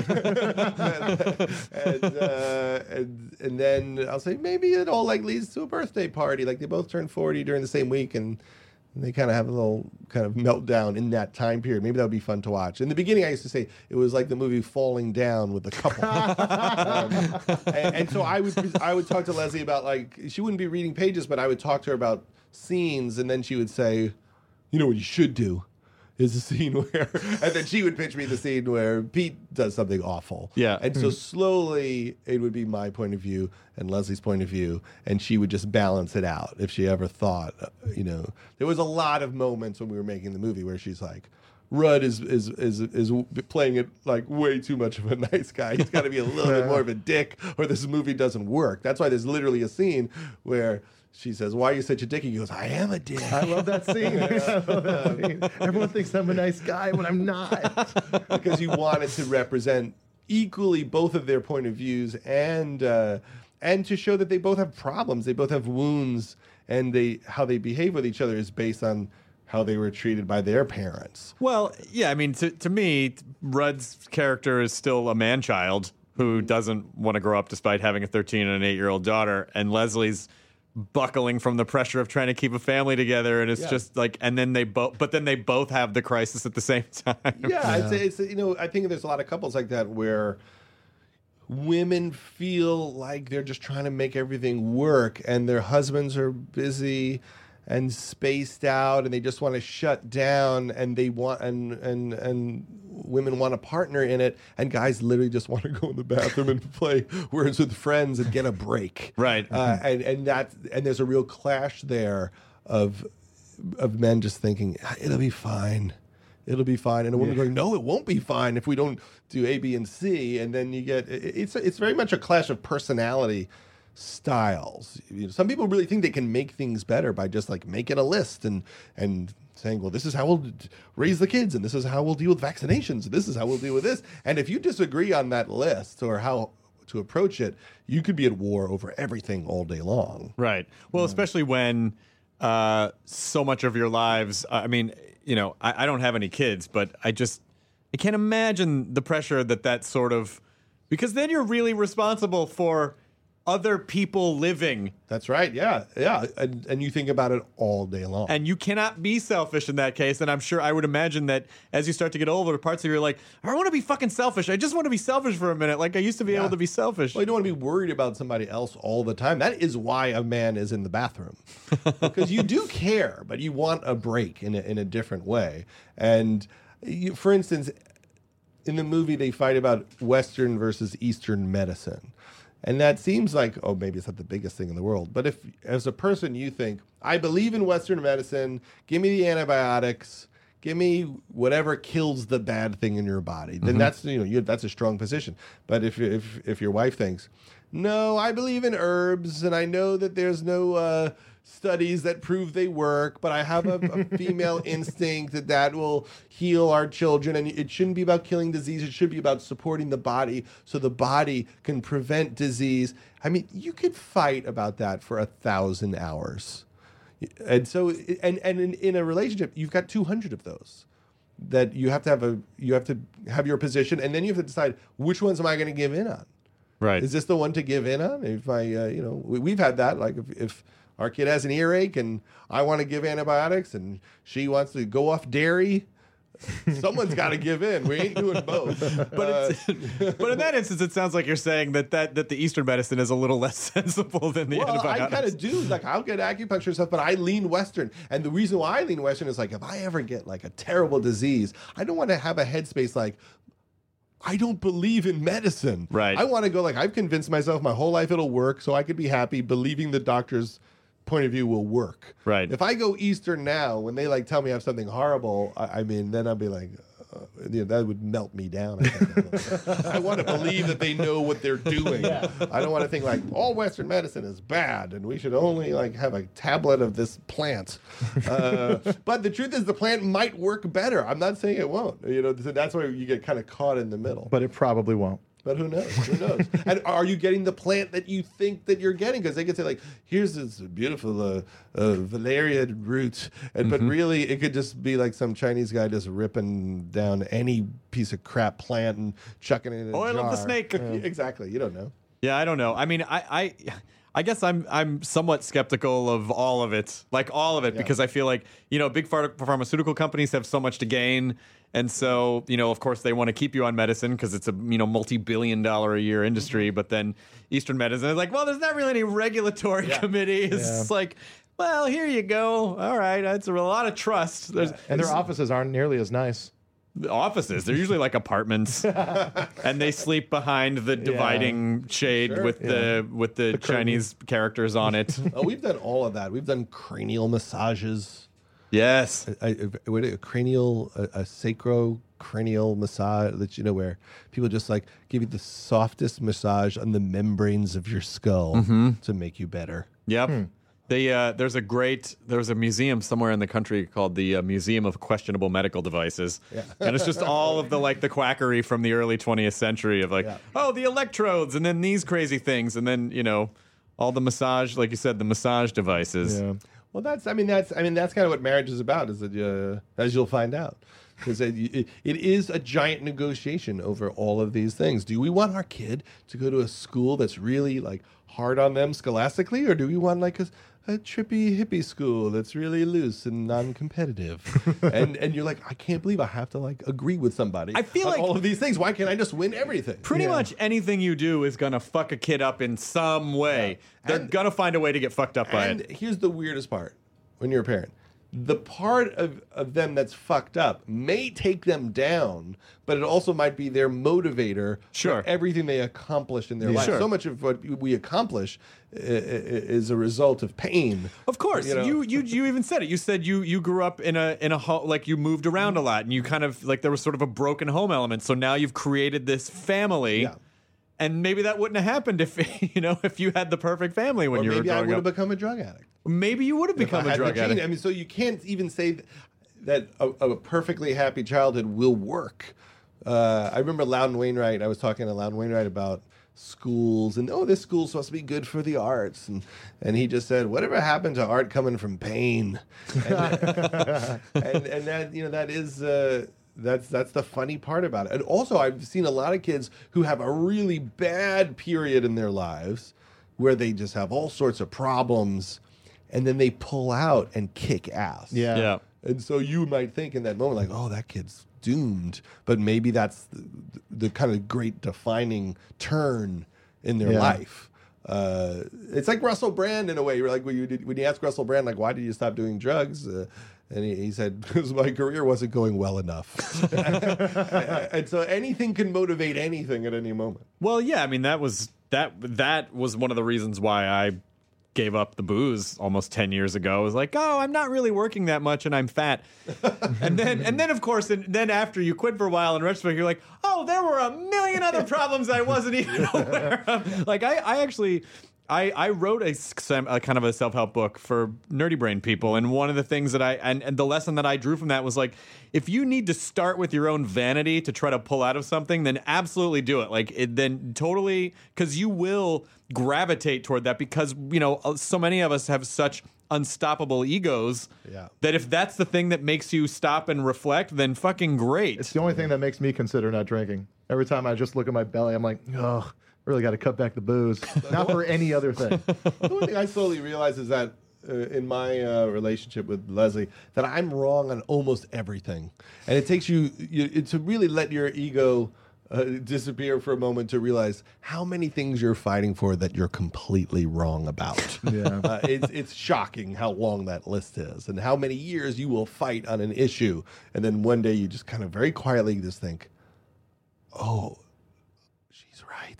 and, uh, and, and then I'll say maybe it all like leads to a birthday party. Like they both turned forty during the same week, and And they kind of have a little kind of meltdown in that time period. Maybe that would be fun to watch. In the beginning, I used to say it was like the movie Falling Down with the couple. um, and, and so I would I would talk to Leslie about, like, she wouldn't be reading pages, but I would talk to her about scenes, and then she would say, you know what you should do is a scene where, and then she would pitch me the scene where Pete does something awful. Yeah. And so slowly it would be my point of view and Leslie's point of view, and she would just balance it out if she ever thought, uh, you know, there was a lot of moments when we were making the movie where she's like, Rudd is is is is playing it like way too much of a nice guy. He's got to be a little bit more of a dick, or this movie doesn't work. That's why there's literally a scene where she says, "Why are you such a dick?" He goes, "I am a dick." I love that scene. I love that scene. Everyone thinks I'm a nice guy when I'm not. Because you wanted to represent equally both of their point of views, and uh, and to show that they both have problems, they both have wounds, and they how they behave with each other is based on how they were treated by their parents. Well, yeah, I mean, to, to me, Rudd's character is still a man-child who doesn't want to grow up despite having a thirteen and an eight-year-old daughter, and Leslie's buckling from the pressure of trying to keep a family together, and it's Yeah. just like, and then they both, but then they both have the crisis at the same time. Yeah, It's, it's you know, I think there's a lot of couples like that where women feel like they're just trying to make everything work, and their husbands are busy, and spaced out, and they just want to shut down, and they want and and and women want a partner in it, and guys literally just want to go in the bathroom and play Words with Friends and get a break. Right. Uh, and and that and there's a real clash there of of men just thinking it'll be fine. It'll be fine, and a woman yeah. going, "No, it won't be fine if we don't do A, B, and C." And then you get it's it's very much a clash of personality styles. You know, some people really think they can make things better by just like making a list and and saying, "Well, this is how we'll d- raise the kids, and this is how we'll deal with vaccinations, and this is how we'll deal with this." And if you disagree on that list or how to approach it, you could be at war over everything all day long. Right. Well, yeah. especially when uh, so much of your lives. I mean. You know, I, I don't have any kids, but I just, I can't imagine the pressure that that sort of, because then you're really responsible for other people living. That's right. Yeah. Yeah. And, and you think about it all day long. And you cannot be selfish in that case. And I'm sure I would imagine that as you start to get older, parts of you are like, I want to be fucking selfish. I just want to be selfish for a minute. Like I used to be yeah. able to be selfish. Well, you don't want to be worried about somebody else all the time. That is why a man is in the bathroom. Because you do care, but you want a break in a, in a different way. And you, for instance, in the movie, they fight about Western versus Eastern medicine. And that seems like, oh, maybe it's not the biggest thing in the world. But if, as a person, you think, I believe in Western medicine, give me the antibiotics, give me whatever kills the bad thing in your body, then mm-hmm. that's you know you, that's a strong position. But if if if your wife thinks, no, I believe in herbs, and I know that there's no uh, studies that prove they work, but I have a, a female instinct that that will heal our children, and it shouldn't be about killing disease. It should be about supporting the body so the body can prevent disease. I mean, you could fight about that for a thousand hours. And so, and, and in, in a relationship, you've got two hundred of those that you have to have a, you have to have your position, and then you have to decide which ones am I going to give in on? Right. Is this the one to give in on? If I, uh, you know, we, we've had that, like if, if our kid has an earache and I want to give antibiotics and she wants to go off dairy, someone's got to give in. We ain't doing both. But uh, it's, but in that instance, it sounds like you're saying that, that, that the Eastern medicine is a little less sensible than the well, antibiotics. I kind of do. Like, I'll get acupuncture stuff, but I lean Western. And the reason why I lean Western is like, if I ever get like a terrible disease, I don't want to have a headspace like, I don't believe in medicine. Right. I want to go like, I've convinced myself my whole life it'll work, so I could be happy believing the doctor's point of view will work. Right. If I go Eastern now, when they like tell me I have something horrible, I, I mean, then I'll be like, uh, you know, that would melt me down. I, think. I want to believe that they know what they're doing. Yeah. I don't want to think like all Western medicine is bad and we should only like have a tablet of this plant. Uh, but the truth is, the plant might work better. I'm not saying it won't. You know, so that's why you get kind of caught in the middle. But it probably won't. But who knows? Who knows? And are you getting the plant that you think that you're getting? Because they could say, like, here's this beautiful uh, uh, valerian root. And, mm-hmm. But really, it could just be like some Chinese guy just ripping down any piece of crap plant and chucking it in a Oil jar. of the snake. Yeah. Exactly. You don't know. Yeah, I don't know. I mean, I... I... I guess I'm I'm somewhat skeptical of all of it, like all of it, yeah. because I feel like, you know, big ph- pharmaceutical companies have so much to gain. And so, you know, of course, they want to keep you on medicine because it's a, you know, multi-billion dollar a year industry. But then Eastern medicine is like, well, there's not really any regulatory yeah. committee. It's yeah. just like, well, here you go. All right. That's a lot of trust. There's, yeah. And their offices aren't nearly as nice. Offices. They're usually like apartments, and they sleep behind the dividing yeah. shade sure. with yeah. the with the, the Chinese curtain. characters on it. Oh, we've done all of that. We've done cranial massages. Yes, a, a, a, a cranial, a, a sacrocranial massage that you know where people just like give you the softest massage on the membranes of your skull mm-hmm. to make you better. Yep. Hmm. They, uh, there's a great there's a museum somewhere in the country called the uh, Museum of Questionable Medical Devices, yeah. and it's just all of the like the quackery from the early twentieth century of like yeah. oh the electrodes and then these crazy things and then you know all the massage, like you said, the massage devices. Yeah. Well, that's I mean that's I mean that's kind of what marriage is about, is that uh, as you'll find out. Because it, it, it is a giant negotiation over all of these things. Do we want our kid to go to a school that's really like hard on them scholastically, or do we want like a, a trippy hippie school that's really loose and non-competitive? and and you're like, I can't believe I have to like agree with somebody. I feel on like all of these things. Why can't I just win everything? Pretty yeah. much anything you do is gonna fuck a kid up in some way. Yeah. They're and, gonna find a way to get fucked up by and it. Here's the weirdest part. when you're a parent, the part of, of them that's fucked up may take them down, but it also might be their motivator Sure. for everything they accomplish in their Yeah. life. Sure. So much of what we accomplish i- i- is a result of pain. Of course, You know? you, you you even said it. You said you you grew up in a in a ho- like you moved around a lot, and you kind of like there was sort of a broken home element. So now you've created this family, Yeah. and maybe that wouldn't have happened if you know if you had the perfect family when Or you were maybe I growing would have up. become a drug addict. Maybe you would have If I become a had drug the gene. addict. I mean, so you can't even say th- that a, a perfectly happy childhood will work. Uh, I remember Loudon Wainwright. I was talking to Loudon Wainwright about schools and oh, this school's supposed to be good for the arts, and and he just said, whatever happened to art coming from pain, and, and and that you know that is. Uh, That's that's the funny part about it. And also, I've seen a lot of kids who have a really bad period in their lives where they just have all sorts of problems, and then they pull out and kick ass. Yeah. Yeah. And so you might think in that moment, like, oh, that kid's doomed. But maybe that's the, the kind of great defining turn in their Yeah. life. Uh, it's like Russell Brand in a way. You're like when you did, when you ask Russell Brand, like, why did you stop doing drugs? Uh, and he, he said, because my career wasn't going well enough. And so anything can motivate anything at any moment. Well, yeah, I mean that was that that was one of the reasons why I gave up the booze almost ten years ago. It was like, oh, I'm not really working that much and I'm fat. and then and then of course and then after you quit for a while in retrospect, you're like, oh, there were a million other problems I wasn't even aware of. Like I, I actually I, I wrote a, some- a kind of a self-help book for nerdy brain people, and one of the things that I and, and the lesson that I drew from that was like, if you need to start with your own vanity to try to pull out of something, then absolutely do it. Like it, then totally, because you will gravitate toward that because you know so many of us have such unstoppable egos Yeah. that if that's the thing that makes you stop and reflect, then fucking great. It's the only thing that makes me consider not drinking. Every time I just look at my belly, I'm like, oh, really got to cut back the booze. Not for any other thing. The one thing I slowly realize is that uh, in my uh, relationship with Leslie, that I'm wrong on almost everything, and it takes you, you to really let your ego uh, disappear for a moment to realize how many things you're fighting for that you're completely wrong about. Yeah. Uh, it's it's shocking how long that list is, and how many years you will fight on an issue, and then one day you just kind of very quietly just think, oh. She's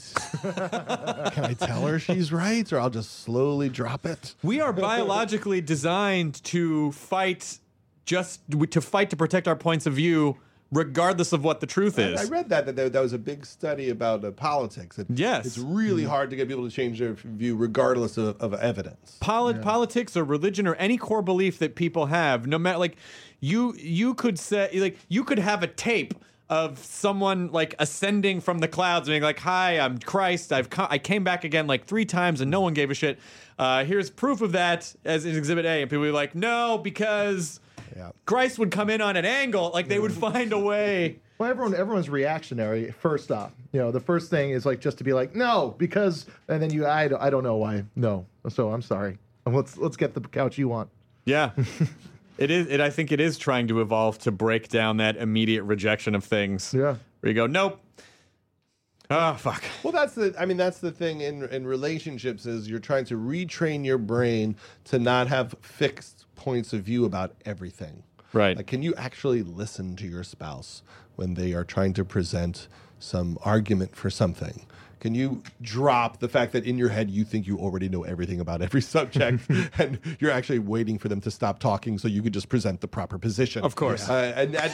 right. Can I tell her she's right, or I'll just slowly drop it? We are biologically designed to fight, just to fight to protect our points of view, regardless of what the truth is. I read that that there, that was a big study about uh, politics. It, Yes. it's really hard to get people to change their view, regardless of, of evidence. Poli- Politics or religion or any core belief that people have, no matter like you, you could say like you could have a tape of someone like ascending from the clouds, being like, "Hi, I'm Christ. I've co- I came back again like three times, and no one gave a shit. Uh, here's proof of that as in Exhibit A." And people would be like, "No, because Yeah. Christ would come in on an angle. Like they would find a way." Well, everyone, everyone's reactionary. First off, you know, the first thing is like just to be like, no, because, and then you, I, don't- I don't know why, no. So I'm sorry. Let's let's get the couch you want. Yeah. It is. It, I think it is trying to evolve to break down that immediate rejection of things. Yeah. Where you go, nope. Oh, fuck. Well, that's the. I mean, that's the thing in in relationships is you're trying to retrain your brain to not have fixed points of view about everything. Right. Like, can you actually listen to your spouse when they are trying to present some argument for something? Can you drop the fact that in your head you think you already know everything about every subject and you're actually waiting for them to stop talking so you could just present the proper position? Of course. Uh, and that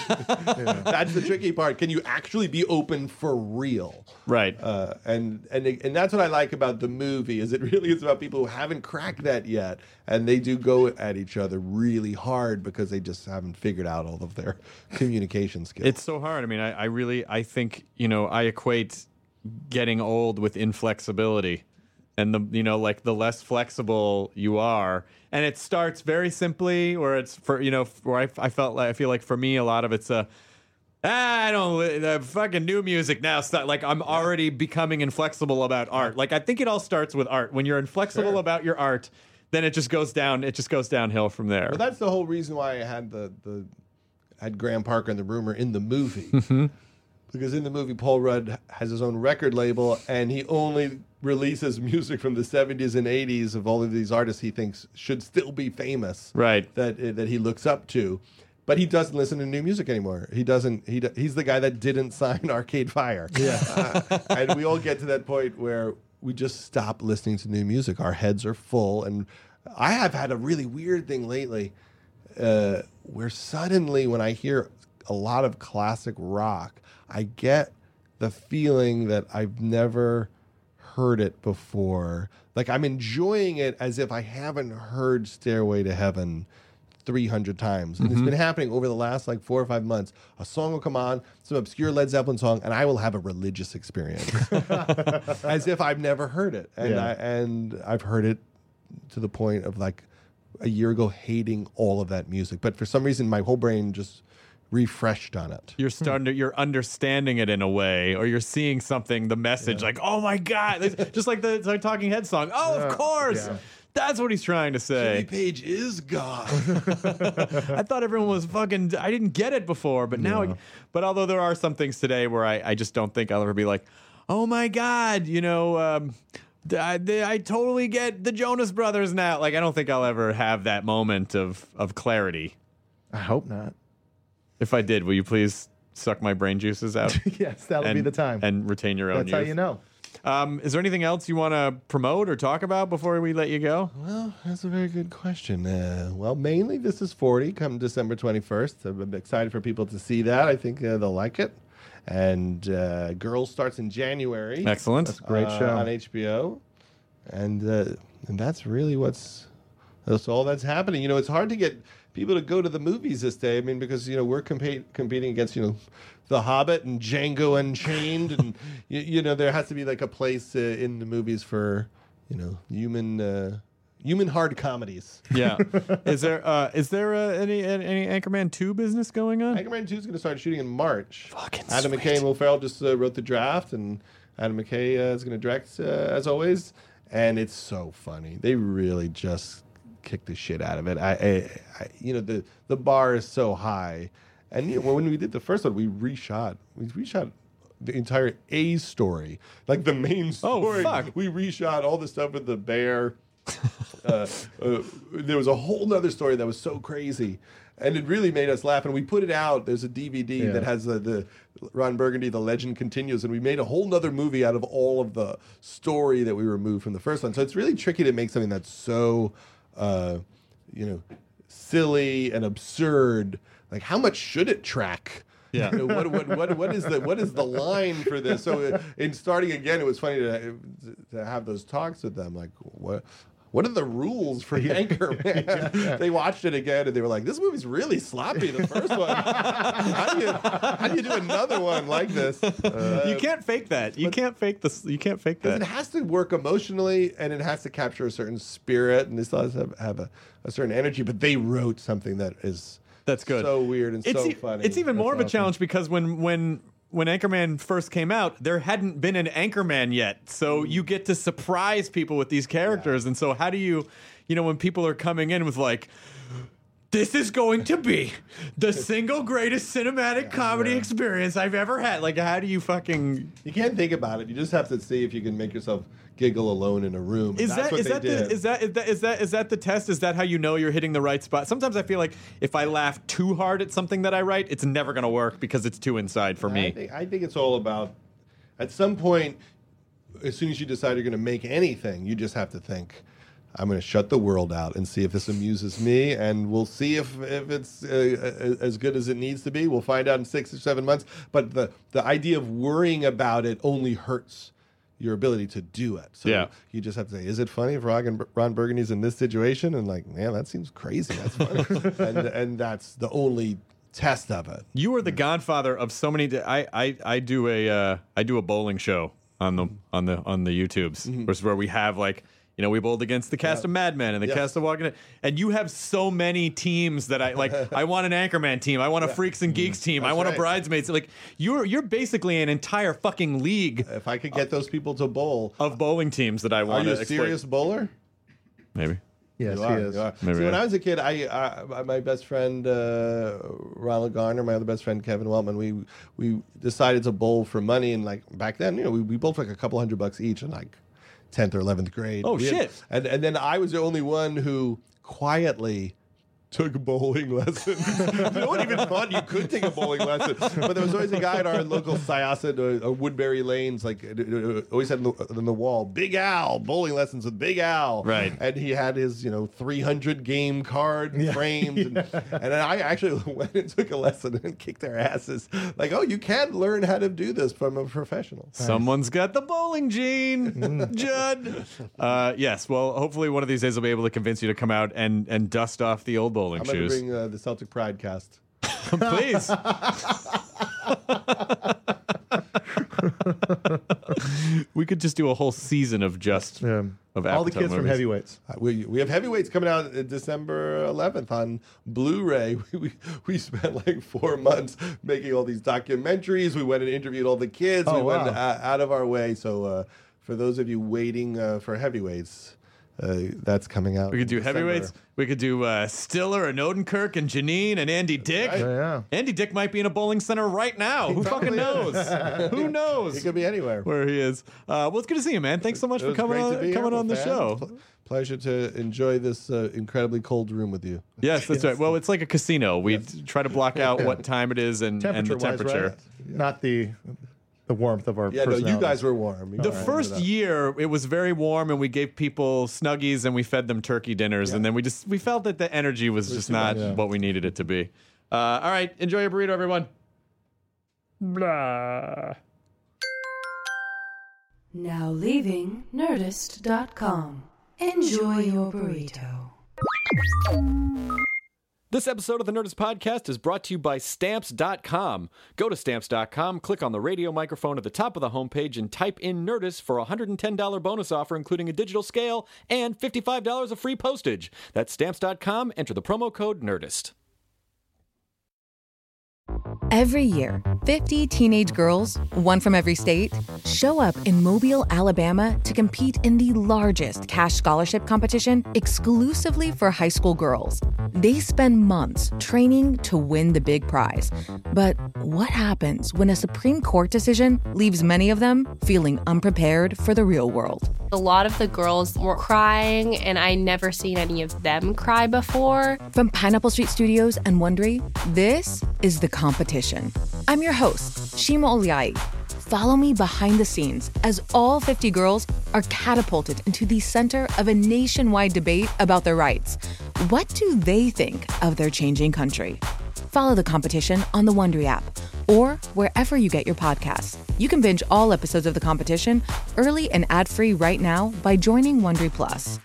is that's the tricky part. Can you actually be open for real? Right. Uh, and and and that's what I like about the movie is it really is about people who haven't cracked that yet, and they do go at each other really hard because they just haven't figured out all of their communication skills. It's so hard. I mean, I, I really, I think, you know, I equate getting old with inflexibility. And the, you know, like the less flexible you are. And it starts very simply, or it's for, you know, where I, I felt like, I feel like for me, a lot of it's a, ah, I don't, li- the fucking new music now. Start, like I'm already becoming inflexible about art. Like I think it all starts with art. When you're inflexible Sure. about your art, then it just goes down, it just goes downhill from there. But that's the whole reason why I had the the had Graham Parker and the Rumor in the movie. because in the movie, Paul Rudd has his own record label, and he only releases music from the seventies and eighties of all of these artists he thinks should still be famous, right? That uh, that he looks up to. But he doesn't listen to new music anymore. He doesn't. He he's the guy that didn't sign Arcade Fire. Yeah, uh, and we all get to that point where we just stop listening to new music. Our heads are full, and I have had a really weird thing lately, uh, where suddenly when I hear a lot of classic rock, I get the feeling that I've never heard it before. Like I'm enjoying it as if I haven't heard Stairway to Heaven three hundred times. And mm-hmm. it's been happening over the last like four or five months. A song will come on, some obscure Led Zeppelin song, and I will have a religious experience as if I've never heard it. And, Yeah. I, and I've heard it to the point of like a year ago hating all of that music. But for some reason, my whole brain just refreshed on it. You're starting to, you're understanding it in a way, or you're seeing something, the message, like, oh my God, It's just like the, the Talking Heads song. Oh, of course. Yeah. That's what he's trying to Jimmy say. Page is God. I thought everyone was fucking, I didn't get it before, but now, I, but although there are some things today where I, I just don't think I'll ever be like, oh my God, you know, um, I, I totally get the Jonas Brothers now. Like, I don't think I'll ever have that moment of, of clarity. I hope not. If I did, will you please suck my brain juices out? Yes, that'll and, be the time. And retain your own That's how youth? you know. Um, is there anything else you want to promote or talk about before we let you go? Well, that's a very good question. Uh, well, mainly This Is forty, come December twenty-first. I'm excited for people to see that. I think uh, they'll like it. And uh, Girls starts in January. Excellent. That's a great uh, show. on H B O. And uh, and that's really what's that's all that's happening. You know, it's hard to get people to go to the movies this day. I mean, because, you know, we're compa- competing against, you know, The Hobbit and Django Unchained. and, you, you know, there has to be like a place uh, in the movies for, you know, human uh, human hard comedies. Yeah. Is there uh, is there uh, any any Anchorman two business going on? Anchorman two is going to start shooting in March. Fucking Adam sweet. McKay and Will Ferrell just uh, wrote the draft, and Adam McKay uh, is going to direct, uh, as always. And it's so funny. They really just kick the shit out of it. I, I, I you know, the the bar is so high. And you know, when we did the first one, we reshot. We reshot the entire A story, like the main story. Oh, fuck. We reshot all the stuff with the bear. uh, uh, there was a whole other story that was so crazy, and it really made us laugh. And we put it out. There's a D V D Yeah. that has the, the Ron Burgundy, The Legend Continues, and we made a whole nother movie out of all of the story that we removed from the first one. So it's really tricky to make something that's so, uh, you know, silly and absurd. Like, how much should it track? Yeah. You know, what, what, what, what is the what is the line for this? So uh, in starting again, it was funny to, to have those talks with them. Like, what what are the rules for Anchorman? They watched it again and they were like, "This movie's really sloppy. The first one. how do you how do you do another one like this?" Uh, You can't fake that. You can't fake this. You can't fake Because that. it has to work emotionally, and it has to capture a certain spirit, and it still has to have, have a, a certain energy. But they wrote something that is That's good. so weird and It's so e- funny. It's even more of a awesome. challenge because when when when Anchorman first came out, there hadn't been an Anchorman yet. So you get to surprise people with these characters. And so how do you, you know, when people are coming in with like, this is going to be the single greatest cinematic comedy experience I've ever had. Like, how do you fucking... You can't think about it. You just have to see if you can make yourself giggle alone in a room. Is That's that what is they that, did. the, is that is that is that is that the test? Is that how you know you're hitting the right spot? Sometimes I feel like if I laugh too hard at something that I write, it's never going to work because it's too inside for I me. think, I think it's all about, at some point, as soon as you decide you're going to make anything, you just have to think, I'm going to shut the world out and see if this amuses me, and we'll see if, if it's uh, as good as it needs to be. We'll find out in six or seven months. But the, the idea of worrying about it only hurts your ability to do it. So Yeah. you just have to say, is it funny if Ron, Ron Burgundy's in this situation? And like, man, that seems crazy. That's funny. and, and that's the only test of it. You are the godfather of so many. I I I do a uh, I do a bowling show on the on the on the YouTubes, Mm-hmm. which is where we have like. You know, we bowled against the cast of Mad Men and the Yes. cast of Walking Dead. And you have so many teams that I like. I want an Anchorman team. I want a Freaks and Geeks team. I That's want right. a Bridesmaids. Like you're you're basically an entire fucking league If I could get those people to bowl, of bowling teams that I are want you to a serious bowler? Maybe. Yes, You he are, is. you are. Maybe See, when I- I was a kid, I, I my best friend uh, Ronald Garner, my other best friend Kevin Wellman, we we decided to bowl for money, and like back then, you know, we, we bowled for like a couple hundred bucks each in like tenth or eleventh grade. Oh, We had- shit. and and then I was the only one who quietly took bowling lessons. No one even thought you could take a bowling lesson. But there was always a guy at our local Syosset or, or Woodbury Lanes, like uh, uh, always had on the, on the wall, Big Al, bowling lessons with Big Al. Right. And he had his, you know, three hundred game card framed. And, and then I actually went and took a lesson and kicked their asses. Like, oh, you can learn how to do this from a professional. Someone's got the bowling gene, Judd. Uh, yes, well, hopefully one of these days I'll be able to convince you to come out and, and dust off the old bowling I'm going to shoes. bring uh, the Celtic Pride cast. Please. We could just do a whole season of just Yeah. of All the Apatow kids from movies. Heavyweights. Uh, We, we have Heavyweights coming out uh, December eleventh on Blu-ray. We, we, we spent like four months making all these documentaries. We went and interviewed all the kids. Oh, we went wow. uh, out of our way. So uh, for those of you waiting uh, for Heavyweights, uh, that's coming out. We could do in December. heavyweights. We could do uh, Stiller and Odenkirk and Janine and Andy Dick. Right. Yeah, yeah. Andy Dick might be in a bowling center right now. Who fucking knows? Who knows It could be anywhere. where he is? Uh, well, it's good to see you, man. Thanks so much It for was coming great to on, be here coming with on the fans. show. Pl- pleasure to enjoy this uh, incredibly cold room with you. Yes, that's right. Well, it's like a casino. We try to block out what time it is and, and the Temperature-wise, temperature. right? Not the the warmth of our Yeah, no, you personalities. guys were warm. You The guys first ended up- year, it was very warm, and we gave people Snuggies and we fed them turkey dinners, and then we just we felt that the energy was just too not much. Yeah. what we needed it to be. Uh, all right, enjoy your burrito, everyone. Blah. Now leaving Nerdist dot com. Enjoy your burrito. This episode of the Nerdist Podcast is brought to you by Stamps dot com. Go to Stamps dot com, click on the radio microphone at the top of the homepage, and type in Nerdist for a one hundred ten dollars bonus offer, including a digital scale and fifty-five dollars of free postage. That's Stamps dot com. Enter the promo code NERDIST. Every year, fifty teenage girls, one from every state, show up in Mobile, Alabama to compete in the largest cash scholarship competition exclusively for high school girls. They spend months training to win the big prize. But what happens when a Supreme Court decision leaves many of them feeling unprepared for the real world? A lot of the girls were crying, and I never seen any of them cry before. From Pineapple Street Studios and Wondery, this is The Competition. I'm your host, Shima Oliai. Follow me behind the scenes as all fifty girls are catapulted into the center of a nationwide debate about their rights. What do they think of their changing country? Follow The Competition on the Wondery app or wherever you get your podcasts. You can binge all episodes of The Competition early and ad-free right now by joining Wondery Plus.